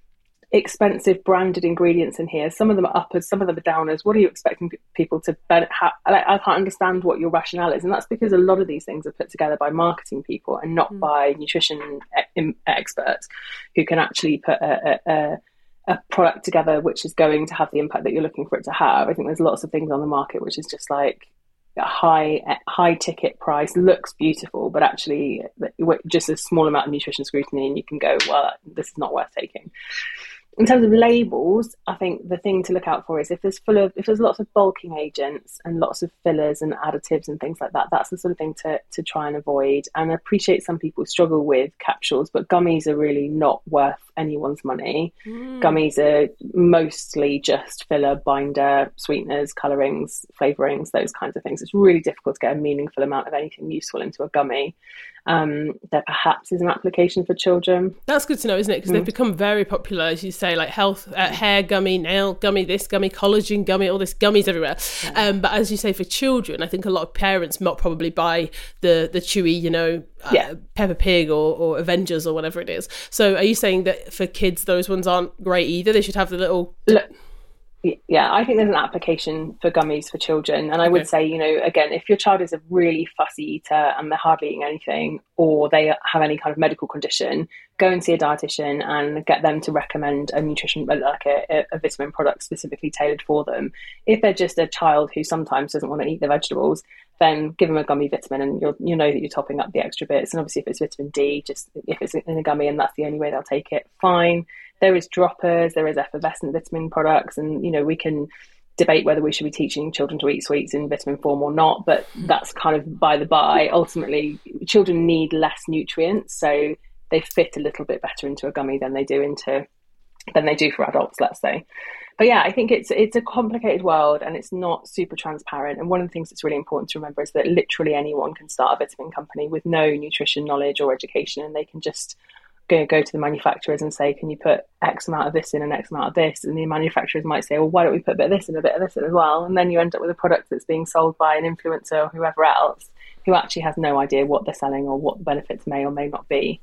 expensive branded ingredients in here. Some of them are uppers, some of them are downers. What are you expecting people to benefit? I can't understand what your rationale is. And that's because a lot of these things are put together by marketing people and not mm. by nutrition experts who can actually put a, a, a product together which is going to have the impact that you're looking for it to have. I think there's lots of things on the market which is just like a high high ticket price, looks beautiful, but actually just a small amount of nutrition scrutiny and you can go, well, this is not worth taking. In terms of labels, I think the thing to look out for is if there's full of if there's lots of bulking agents and lots of fillers and additives and things like that, that's the sort of thing to to try and avoid. And I appreciate some people struggle with capsules, but gummies are really not worth anyone's money. Mm. Gummies are mostly just filler, binder, sweeteners, colorings, flavorings, those kinds of things. It's really difficult to get a meaningful amount of anything useful into a gummy. Um, there perhaps is an application for children. That's good to know, isn't it? Because mm. they've become very popular, as you say, like health, uh, hair gummy, nail gummy, this gummy, collagen gummy, all this gummies everywhere. Yeah. Um, but as you say, for children, I think a lot of parents might probably buy the the chewy, you know, uh, yeah. Peppa Pig or, or Avengers or whatever it is. So are you saying that for kids, those ones aren't great either? They should have the little... Look. Yeah, I think there's an application for gummies for children. And I would okay. say, you know, again, if your child is a really fussy eater and they're hardly eating anything or they have any kind of medical condition, go and see a dietitian and get them to recommend a nutrition, like a, a vitamin product specifically tailored for them. If they're just a child who sometimes doesn't want to eat the vegetables, then give them a gummy vitamin and you'll you know that you're topping up the extra bits. And obviously if it's vitamin D, just if it's in a gummy and that's the only way they'll take it, fine. There is droppers, there is effervescent vitamin products, and you know we can debate whether we should be teaching children to eat sweets in vitamin form or not, but that's kind of by the by. Ultimately, children need less nutrients, so they fit a little bit better into a gummy than they do into than they do for adults, let's say. But yeah, I think it's it's a complicated world and it's not super transparent. And one of the things that's really important to remember is that literally anyone can start a vitamin company with no nutrition knowledge or education, and they can just go go to the manufacturers and say, can you put X amount of this in and X amount of this? And the manufacturers might say, well, why don't we put a bit of this and a bit of this in as well? And then you end up with a product that's being sold by an influencer or whoever else who actually has no idea what they're selling or what the benefits may or may not be.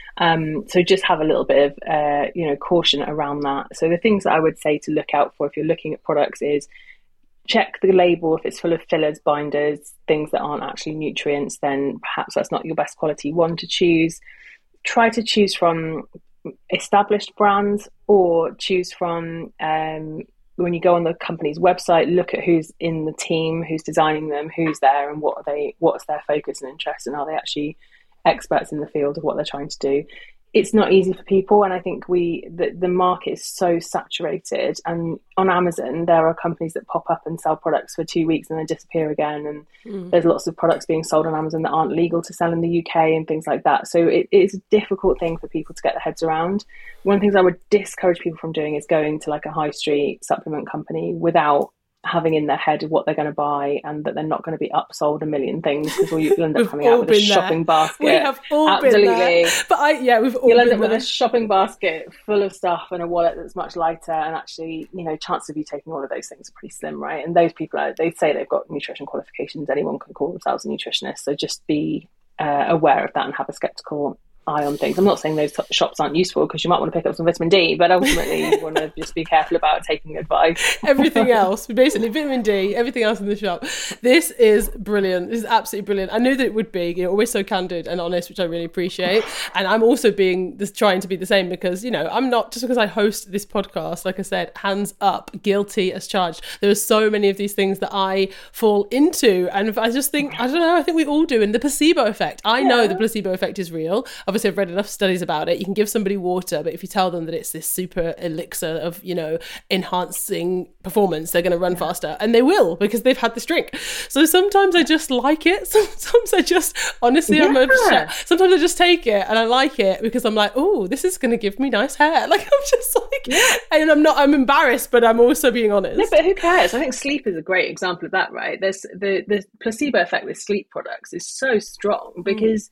Um, so just have a little bit of, uh, you know, caution around that. So the things that I would say to look out for if you're looking at products is check the label. If it's full of fillers, binders, things that aren't actually nutrients, then perhaps that's not your best quality one to choose. Try to choose from established brands or choose from, um, when you go on the company's website, look at who's in the team, who's designing them, who's there and what are they, what's their focus and interest, and are they actually experts in the field of what they're trying to do. It's not easy for people, and I think we the, the market is so saturated, and on Amazon there are companies that pop up and sell products for two weeks and then disappear again, and mm. there's lots of products being sold on Amazon that aren't legal to sell in the U K and things like that. So it, it's a difficult thing for people to get their heads around. One of the things I would discourage people from doing is going to like a high street supplement company without having in their head what they're going to buy, and that they're not going to be upsold a million things, because you'll end up coming out with a shopping there. basket. We have all Absolutely. been there. But I, yeah, we've all You'll end been up with there. a shopping basket full of stuff and a wallet that's much lighter, and actually, you know, chances of you taking all of those things are pretty slim, right? And those people, are, they say they've got nutrition qualifications. Anyone can call themselves a nutritionist. So just be uh, aware of that and have a skeptical eye on things. I'm not saying those t- shops aren't useful, because you might want to pick up some vitamin D, but ultimately you want to just be careful about taking advice. Everything else, basically vitamin D, everything else in the shop. This is brilliant. This is absolutely brilliant. I knew that it would be. You're always so candid and honest, which I really appreciate. And I'm also being this, trying to be the same, because, you know, I'm not, just because I host this podcast, like I said, hands up, guilty as charged. There are so many of these things that I fall into, and I just think, I don't know, I think we all do. And the placebo effect, I yeah. know the placebo effect is real. Obviously, I've read enough studies about it. You can give somebody water, but if you tell them that it's this super elixir of, you know, enhancing performance, they're going to run yeah. faster, and they will, because they've had this drink. So sometimes I just like it. Sometimes I just, honestly, yeah. I'm a, sometimes I just take it and I like it because I'm like, oh, this is going to give me nice hair. Like, I'm just like, yeah. and I'm not, I'm embarrassed, but I'm also being honest. No, but who cares? I think sleep is a great example of that, right? There's the, the placebo effect with sleep products is so strong, because mm.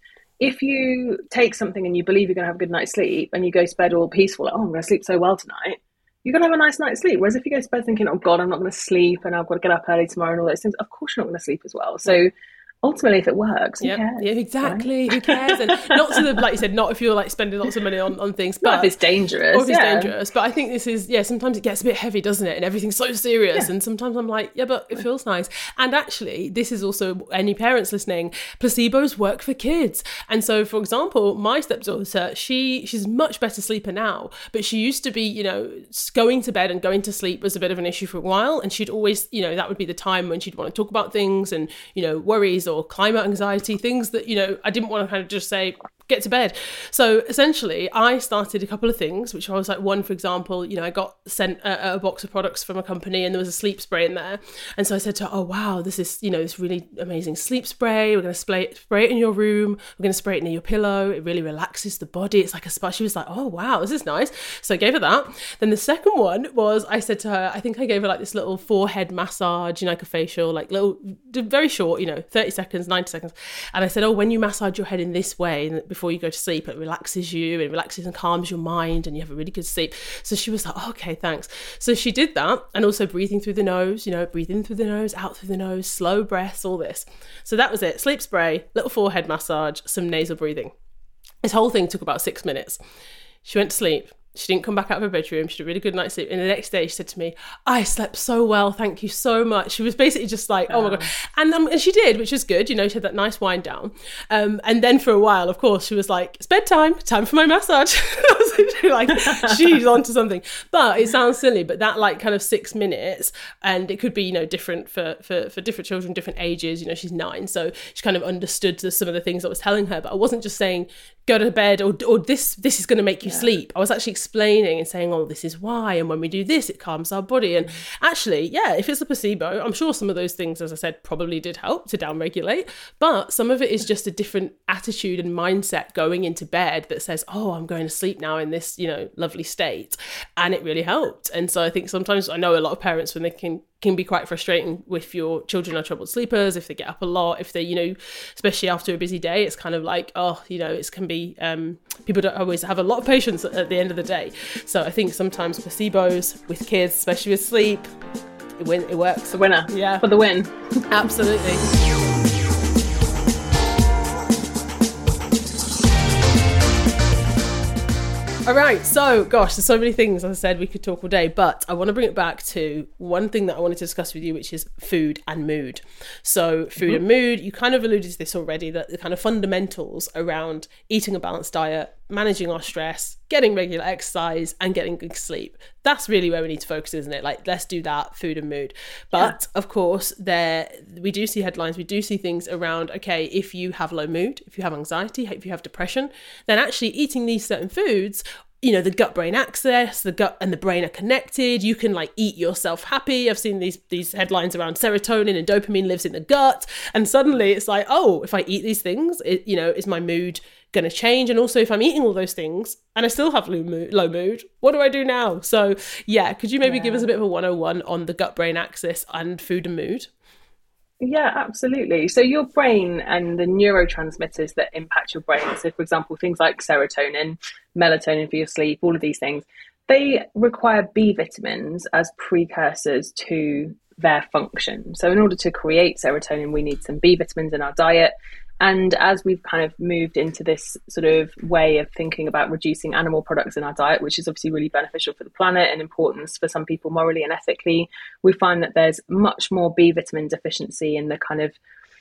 if you take something and you believe you're going to have a good night's sleep and you go to bed all peaceful, like, oh, I'm going to sleep so well tonight, you're going to have a nice night's sleep. Whereas if you go to bed thinking, oh God, I'm not going to sleep and I've got to get up early tomorrow and all those things, of course you're not going to sleep as well. So ultimately, if it works, who yep. cares? Yeah, exactly. Right? Who cares? And not to the, like you said, not if you're like spending lots of money on, on things, but not if it's dangerous. Or if it's yeah. dangerous. But I think this is, yeah, sometimes it gets a bit heavy, doesn't it? And everything's so serious. Yeah. And sometimes I'm like, yeah, but it feels nice. And actually, this is also, any parents listening, placebos work for kids. And so, for example, my stepdaughter, she she's much better sleeper now, but she used to be, you know, going to bed and going to sleep was a bit of an issue for a while. And she'd always, you know, that would be the time when she'd want to talk about things and, you know, worries or climate anxiety, things that, you know, I didn't want to kind of just say, get to bed. So essentially, I started a couple of things, which I was like, one, for example, you know, I got sent a, a box of products from a company and there was a sleep spray in there. And so I said to her, oh, wow, this is, you know, this really amazing sleep spray. We're going to spray it, spray it in your room. We're going to spray it near your pillow. It really relaxes the body. It's like a spa. She was like, oh, wow, this is nice. So I gave her that. Then the second one was, I said to her, I think I gave her like this little forehead massage, you know, like a facial, like little, very short, you know, thirty seconds, ninety seconds. And I said, oh, when you massage your head in this way before you go to sleep, it relaxes you, it relaxes and calms your mind and you have a really good sleep. So she was like, oh, okay, thanks. So she did that, and also breathing through the nose, you know, breathe in through the nose, out through the nose, slow breaths, all this. So that was it. Sleep spray, little forehead massage, some nasal breathing. This whole thing took about six minutes. She went to sleep. She didn't come back out of her bedroom. She had a really good night's sleep. And the next day she said to me, I slept so well. Thank you so much. She was basically just like, oh, oh my God. And, um, and she did, which was good. You know, she had that nice wind down. Um, and then for a while, of course, she was like, it's bedtime, time for my massage. I was literally like, she's onto something. But it sounds silly, but that like kind of six minutes, and it could be, you know, different for, for, for different children, different ages. You know, she's nine. So she kind of understood the, some of the things I was telling her. But I wasn't just saying, go to bed, or or this this is going to make you yeah. sleep. I was actually explaining and saying, oh, this is why, and when we do this, it calms our body. And actually, yeah, if it's a placebo, I'm sure some of those things, as I said, probably did help to downregulate, but some of it is just a different attitude and mindset going into bed that says, oh, I'm going to sleep now in this, you know, lovely state, and it really helped. And so I think sometimes, I know a lot of parents, when they can can be quite frustrating if your children are troubled sleepers, if they get up a lot, if they, you know, especially after a busy day, it's kind of like, oh, you know, it can be, um, people don't always have a lot of patience at the end of the day. So I think sometimes placebos with kids, especially with sleep, it, win- it works. The winner. Yeah. For the win. Absolutely. All right, so gosh, there's so many things, as I said, we could talk all day, but I want to bring it back to one thing that I wanted to discuss with you, which is food and mood. So food mm-hmm. and mood, you kind of alluded to this already, that the kind of fundamentals around eating a balanced diet, managing our stress, getting regular exercise, and getting good sleep. That's really where we need to focus, isn't it? Like, let's do that, food and mood. But yeah. of course, there we do see headlines, we do see things around, okay, if you have low mood, if you have anxiety, if you have depression, then actually eating these certain foods, you know, the gut-brain axis, the gut and the brain are connected. You can like eat yourself happy. I've seen these these headlines around serotonin and dopamine lives in the gut. And suddenly it's like, oh, if I eat these things, it, you know, is my mood going to change? And also if I'm eating all those things and I still have low mood, low mood, what do I do now? So yeah, could you maybe yeah. give us a bit of a one oh one on the gut-brain axis and food and mood? Yeah, absolutely. So your brain and the neurotransmitters that impact your brain, so for example, things like serotonin, melatonin for your sleep, all of these things, they require B vitamins as precursors to their function. So in order to create serotonin, we need some B vitamins in our diet. And as we've kind of moved into this sort of way of thinking about reducing animal products in our diet, which is obviously really beneficial for the planet and important for some people morally and ethically, we find that there's much more B vitamin deficiency in the kind of,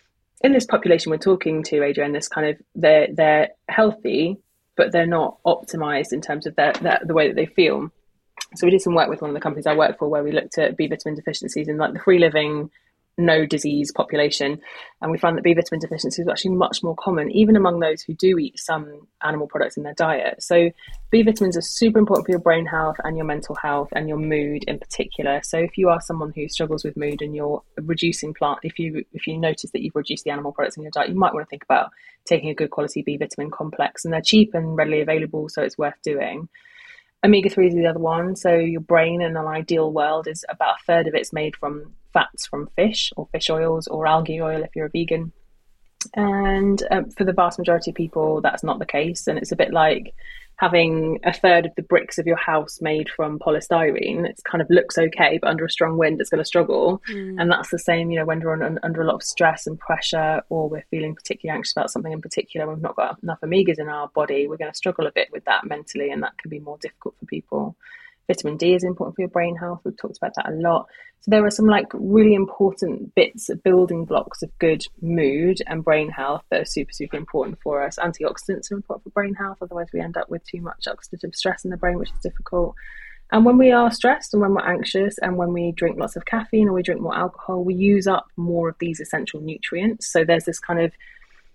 in this population we're talking to, Adrian, this kind of, they're, they're healthy, but they're not optimized in terms of their, their, the way that they feel. So we did some work with one of the companies I work for where we looked at B vitamin deficiencies in like the free living, no disease population, and we found that B vitamin deficiency is actually much more common even among those who do eat some animal products in their diet. So B vitamins are super important for your brain health and your mental health and your mood in particular. So if you are someone who struggles with mood and you're reducing plant, if you if you notice that you've reduced the animal products in your diet, you might want to think about taking a good quality B vitamin complex, and they're cheap and readily available, so it's worth doing. Omega three is the other one. So your brain in an ideal world is about a third of it's made from fats from fish or fish oils or algae oil if you're a vegan. And um, for the vast majority of people, that's not the case. And it's a bit like having a third of the bricks of your house made from polystyrene. It kind of looks okay, but under a strong wind, it's going to struggle. Mm. And that's the same, you know, when we're under, under a lot of stress and pressure, or we're feeling particularly anxious about something in particular, we've not got enough omegas in our body, we're going to struggle a bit with that mentally, and that can be more difficult for people. Vitamin D is important for your brain health. We've talked about that a lot. So there are some like really important bits of building blocks of good mood and brain health that are super, super important for us. Antioxidants are important for brain health. Otherwise we end up with too much oxidative stress in the brain, which is difficult. And when we are stressed and when we're anxious and when we drink lots of caffeine or we drink more alcohol, we use up more of these essential nutrients. So there's this kind of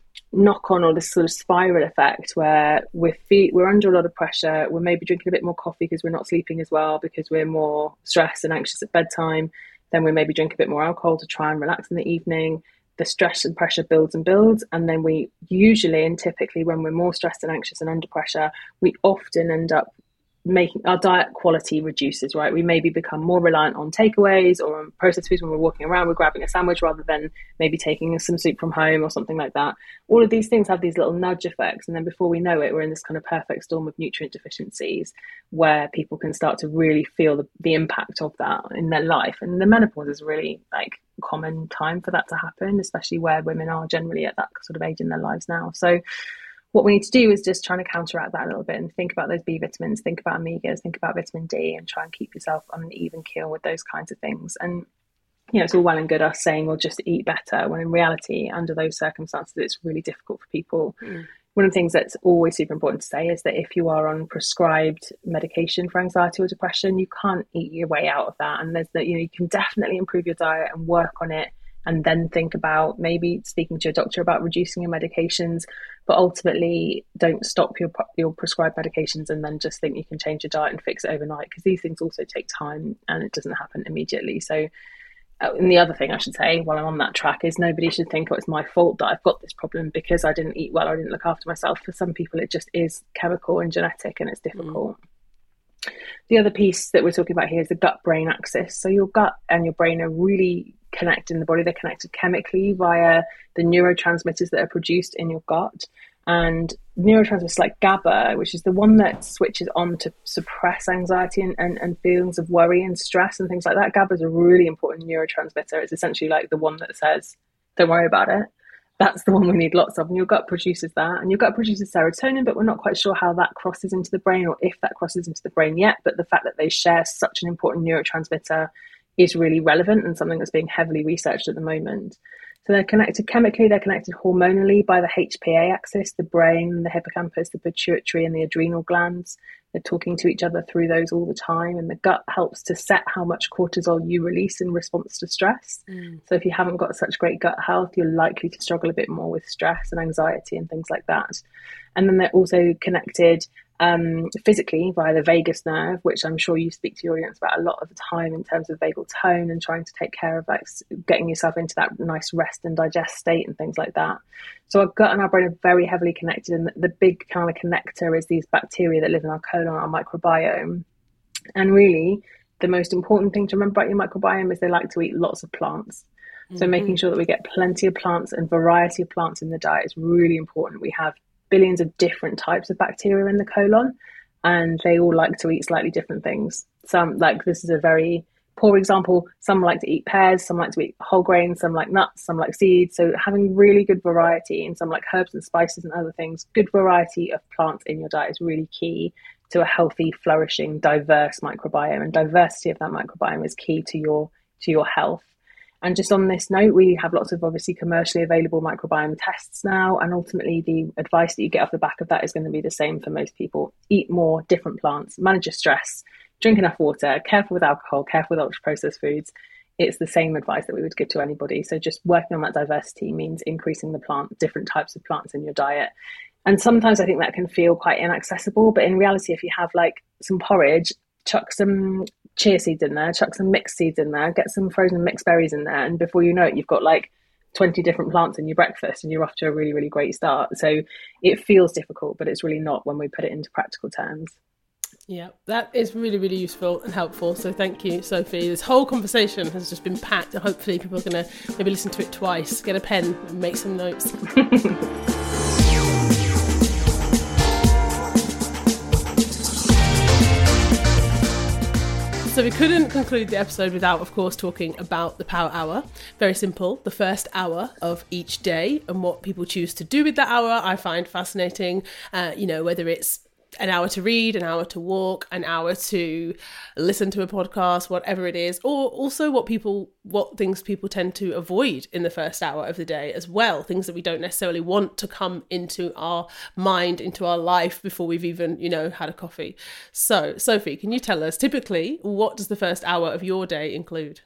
knock on, or this sort of spiral effect where we're fe- we're under a lot of pressure, we're maybe drinking a bit more coffee because we're not sleeping as well, because we're more stressed and anxious at bedtime. Then we maybe drink a bit more alcohol to try and relax in the evening. The stress and pressure builds and builds, and then we usually and typically when we're more stressed and anxious and under pressure, we often end up making our diet quality reduces, right? We maybe become more reliant on takeaways or on processed foods. When we're walking around, we're grabbing a sandwich rather than maybe taking some soup from home or something like that. All of these things have these little nudge effects, and then before we know it, we're in this kind of perfect storm of nutrient deficiencies where people can start to really feel the, the impact of that in their life. And the menopause is really like a common time for that to happen, especially where women are generally at that sort of age in their lives now. So what we need to do is just trying to counteract that a little bit and think about those B vitamins, think about omegas, think about vitamin D, and try and keep yourself on an even keel with those kinds of things. And, you know, it's all well and good us saying, well, just eat better, when in reality, under those circumstances, it's really difficult for people. Mm. One of the things that's always super important to say is that if you are on prescribed medication for anxiety or depression, you can't eat your way out of that. And there's that, you know, you can definitely improve your diet and work on it, and then think about maybe speaking to your doctor about reducing your medications, but ultimately don't stop your your prescribed medications and then just think you can change your diet and fix it overnight, because these things also take time and it doesn't happen immediately. So, uh, and the other thing I should say while I'm on that track is nobody should think, oh, it's my fault that I've got this problem because I didn't eat well or I didn't look after myself. For some people, it just is chemical and genetic, and it's difficult. Mm. The other piece that we're talking about here is the gut-brain axis. So your gut and your brain are really connected in the body. They're connected chemically via the neurotransmitters that are produced in your gut. And neurotransmitters like GABA, which is the one that switches on to suppress anxiety and, and, and feelings of worry and stress and things like that. GABA is a really important neurotransmitter. It's essentially like the one that says, don't worry about it. That's the one we need lots of. And your gut produces that. And your gut produces serotonin, but we're not quite sure how that crosses into the brain or if that crosses into the brain yet. But the fact that they share such an important neurotransmitter is really relevant and something that's being heavily researched at the moment. So they're connected chemically, they're connected hormonally by the H P A axis, the brain, the hippocampus, the pituitary and the adrenal glands. They're talking to each other through those all the time. And the gut helps to set how much cortisol you release in response to stress. Mm. So if you haven't got such great gut health, you're likely to struggle a bit more with stress and anxiety and things like that. And then they're also connected um, physically via the vagus nerve, which I'm sure you speak to your audience about a lot of the time in terms of vagal tone and trying to take care of like getting yourself into that nice rest and digest state and things like that. So our gut and our brain are very heavily connected, and the big kind of connector is these bacteria that live in our colon, our microbiome. And really, the most important thing to remember about your microbiome is they like to eat lots of plants. So mm-hmm. making sure that we get plenty of plants and variety of plants in the diet is really important. We have billions of different types of bacteria in the colon, and they all like to eat slightly different things. Some, like this is a very poor example, some like to eat pears, some like to eat whole grains, some like nuts, some like seeds. So having really good variety, and some like herbs and spices and other things, good variety of plants in your diet is really key to a healthy, flourishing, diverse microbiome. And diversity of that microbiome is key to your to your health. And just on this note, we have lots of obviously commercially available microbiome tests now. And ultimately, the advice that you get off the back of that is going to be the same for most people. Eat more different plants, manage your stress, drink enough water, careful with alcohol, careful with ultra processed foods. It's the same advice that we would give to anybody. So just working on that diversity means increasing the plant, different types of plants in your diet. And sometimes I think that can feel quite inaccessible. But in reality, if you have like some porridge, chuck some chia seeds in there, chuck some mixed seeds in there, get some frozen mixed berries in there, and before you know it, you've got like twenty different plants in your breakfast and you're off to a really, really great start. So it feels difficult, but it's really not when we put it into practical terms. Yeah, that is really, really useful and helpful. So thank you, Sophie. This whole conversation has just been packed, and hopefully people are going to maybe listen to it twice, get a pen and make some notes. So we couldn't conclude the episode without, of course, talking about the Power Hour. Very simple, the first hour of each day, and what people choose to do with that hour I find fascinating. Uh, you know, whether it's an hour to read, an hour to walk, an hour to listen to a podcast, whatever it is, or also what people, what things people tend to avoid in the first hour of the day as well, things that we don't necessarily want to come into our mind, into our life before we've even, you know, had a coffee. So, Sophie, can you tell us typically what does the first hour of your day include?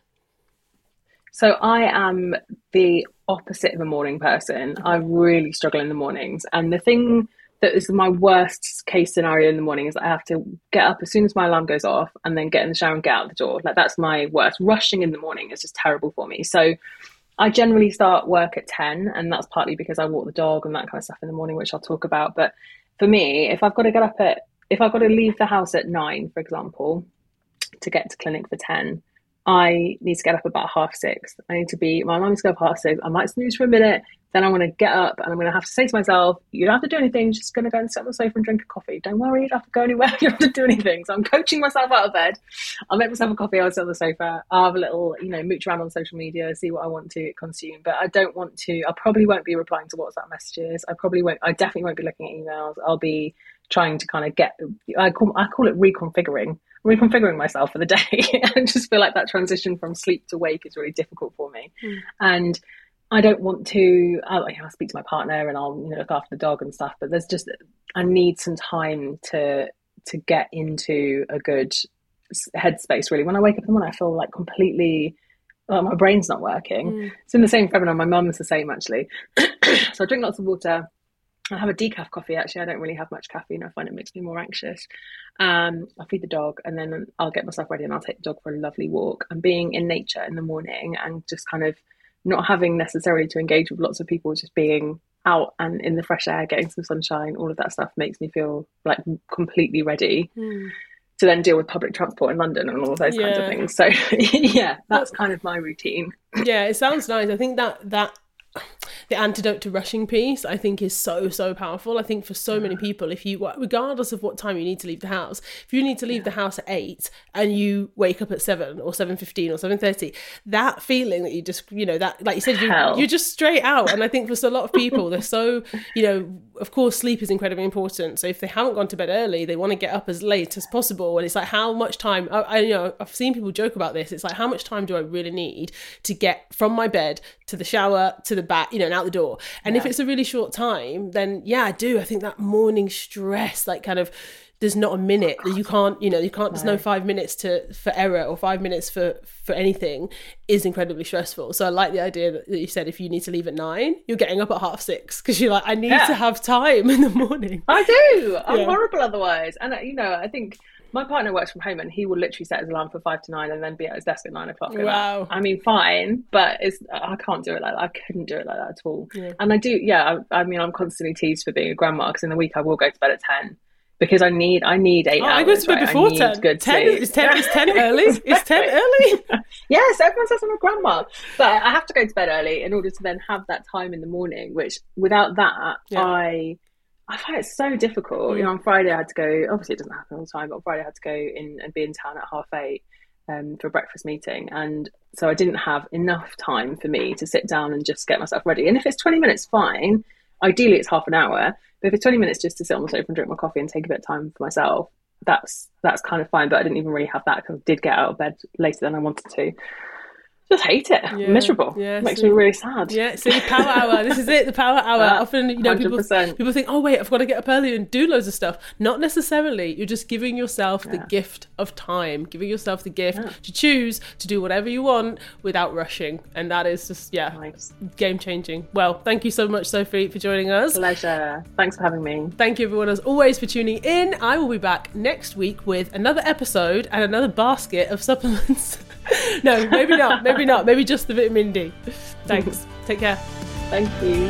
So I am the opposite of a morning person. I really struggle in the mornings, and the thing that is my worst case scenario in the morning is I have to get up as soon as my alarm goes off and then get in the shower and get out the door. Like, that's my worst. Rushing in the morning is just terrible for me. So I generally start work at ten, and that's partly because I walk the dog and that kind of stuff in the morning, which I'll talk about. But for me, if I've got to get up at, if I've got to leave the house at nine, for example, to get to clinic for ten, I need to get up about half six. I need to be, my alarm needs to go half six. I might snooze for a minute. Then I'm going to get up and I'm going to have to say to myself, you don't have to do anything. Just going to go and sit on the sofa and drink a coffee. Don't worry, you don't have to go anywhere. You don't have to do anything. So I'm coaching myself out of bed. I'll make myself a coffee. I'll sit on the sofa. I'll have a little, you know, mooch around on social media, see what I want to consume. But I don't want to, I probably won't be replying to WhatsApp messages. I probably won't, I definitely won't be looking at emails. I'll be trying to kind of get, I call, I call it reconfiguring. reconfiguring myself for the day. I just feel like that transition from sleep to wake is really difficult for me. Mm. And I don't want to, I'll, you know, I'll speak to my partner and I'll, you know, look after the dog and stuff, but there's just, I need some time to, to get into a good headspace really. When I wake up in the morning, I feel like completely, well, my brain's not working. Mm. It's in the same feminine. My mum's the same actually. So I drink lots of water. I have a decaf coffee, actually. I don't really have much caffeine. I find it makes me more anxious. Um, I'll feed the dog and then I'll get myself ready and I'll take the dog for a lovely walk. And being in nature in the morning and just kind of not having necessarily to engage with lots of people, just being out and in the fresh air, getting some sunshine, all of that stuff makes me feel like completely ready mm. to then deal with public transport in London and all of those yeah. kinds of things. So yeah, that's kind of my routine. Yeah, it sounds nice. I think that that the antidote to rushing piece, I think, is so, so powerful. I think for so many people, if you, regardless of what time you need to leave the house, if you need to leave yeah. the house at eight and you wake up at seven or seven fifteen or seven thirty, that feeling that you just, you know, that, like you said, you, you're just straight out. And I think for a lot of people, they're so, you know, of course, sleep is incredibly important. So if they haven't gone to bed early, they want to get up as late as possible. And it's like, how much time, I, I you know, I've seen people joke about this. It's like, how much time do I really need to get from my bed to the shower, to the bath, you know, and out the door? And yeah. if it's a really short time, then yeah, I do. I think that morning stress, like kind of, there's not a minute that you can't, you know, you can't, there's no five minutes to for error or five minutes for, for anything is incredibly stressful. So I like the idea that, that you said, if you need to leave at nine, you're getting up at half six because you're like, I need yeah. to have time in the morning. I do. I'm yeah. horrible otherwise. And, you know, I think my partner works from home and he will literally set his alarm for five to nine and then be at his desk at nine o'clock. Wow. I mean, fine, but it's, I can't do it like that. I couldn't do it like that at all. Yeah. And I do, yeah, I, I mean, I'm constantly teased for being a grandma because in the week I will go to bed at ten. Because I need, I need eight oh, hours. I go to bed right? before ten. Good ten is ten. Is ten early? Is ten early? Yes, everyone says I'm a grandma, but I have to go to bed early in order to then have that time in the morning. Which without that, yeah. I, I find it so difficult. Mm. You know, on Friday I had to go. Obviously, it doesn't happen all the time, but on Friday I had to go in and be in town at half eight um, for a breakfast meeting, and so I didn't have enough time for me to sit down and just get myself ready. And if it's twenty minutes, fine. Ideally, it's half an hour. But if it's twenty minutes just to sit on the sofa and drink my coffee and take a bit of time for myself, that's that's kind of fine. But I didn't even really have that because I did get out of bed later than I wanted to. Just hate it. Yeah, miserable. Yeah, makes so, me really sad. Yeah, see, the power hour. This is it, the power hour. Uh, Often, you know, people, people think, oh, wait, I've got to get up early and do loads of stuff. Not necessarily. You're just giving yourself yeah. the gift of time, giving yourself the gift yeah. to choose to do whatever you want without rushing. And that is just, yeah, nice. Game changing. Well, thank you so much, Sophie, for joining us. Pleasure. Thanks for having me. Thank you, everyone, as always, for tuning in. I will be back next week with another episode and another basket of supplements. No, maybe not. Maybe not. Maybe just the vitamin D. Thanks. Take care. Thank you.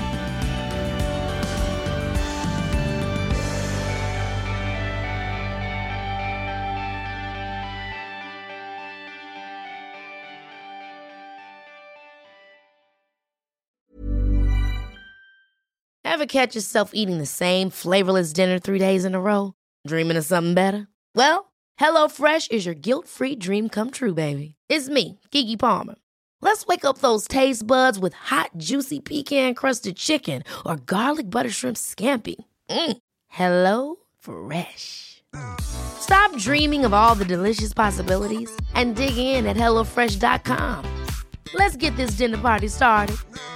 Ever catch yourself eating the same flavorless dinner three days in a row? Dreaming of something better? Well, HelloFresh is your guilt-free dream come true, baby. It's me, Keke Palmer. Let's wake up those taste buds with hot, juicy pecan-crusted chicken or garlic butter shrimp scampi. Mm. Hello Fresh. Stop dreaming of all the delicious possibilities and dig in at hello fresh dot com. Let's get this dinner party started.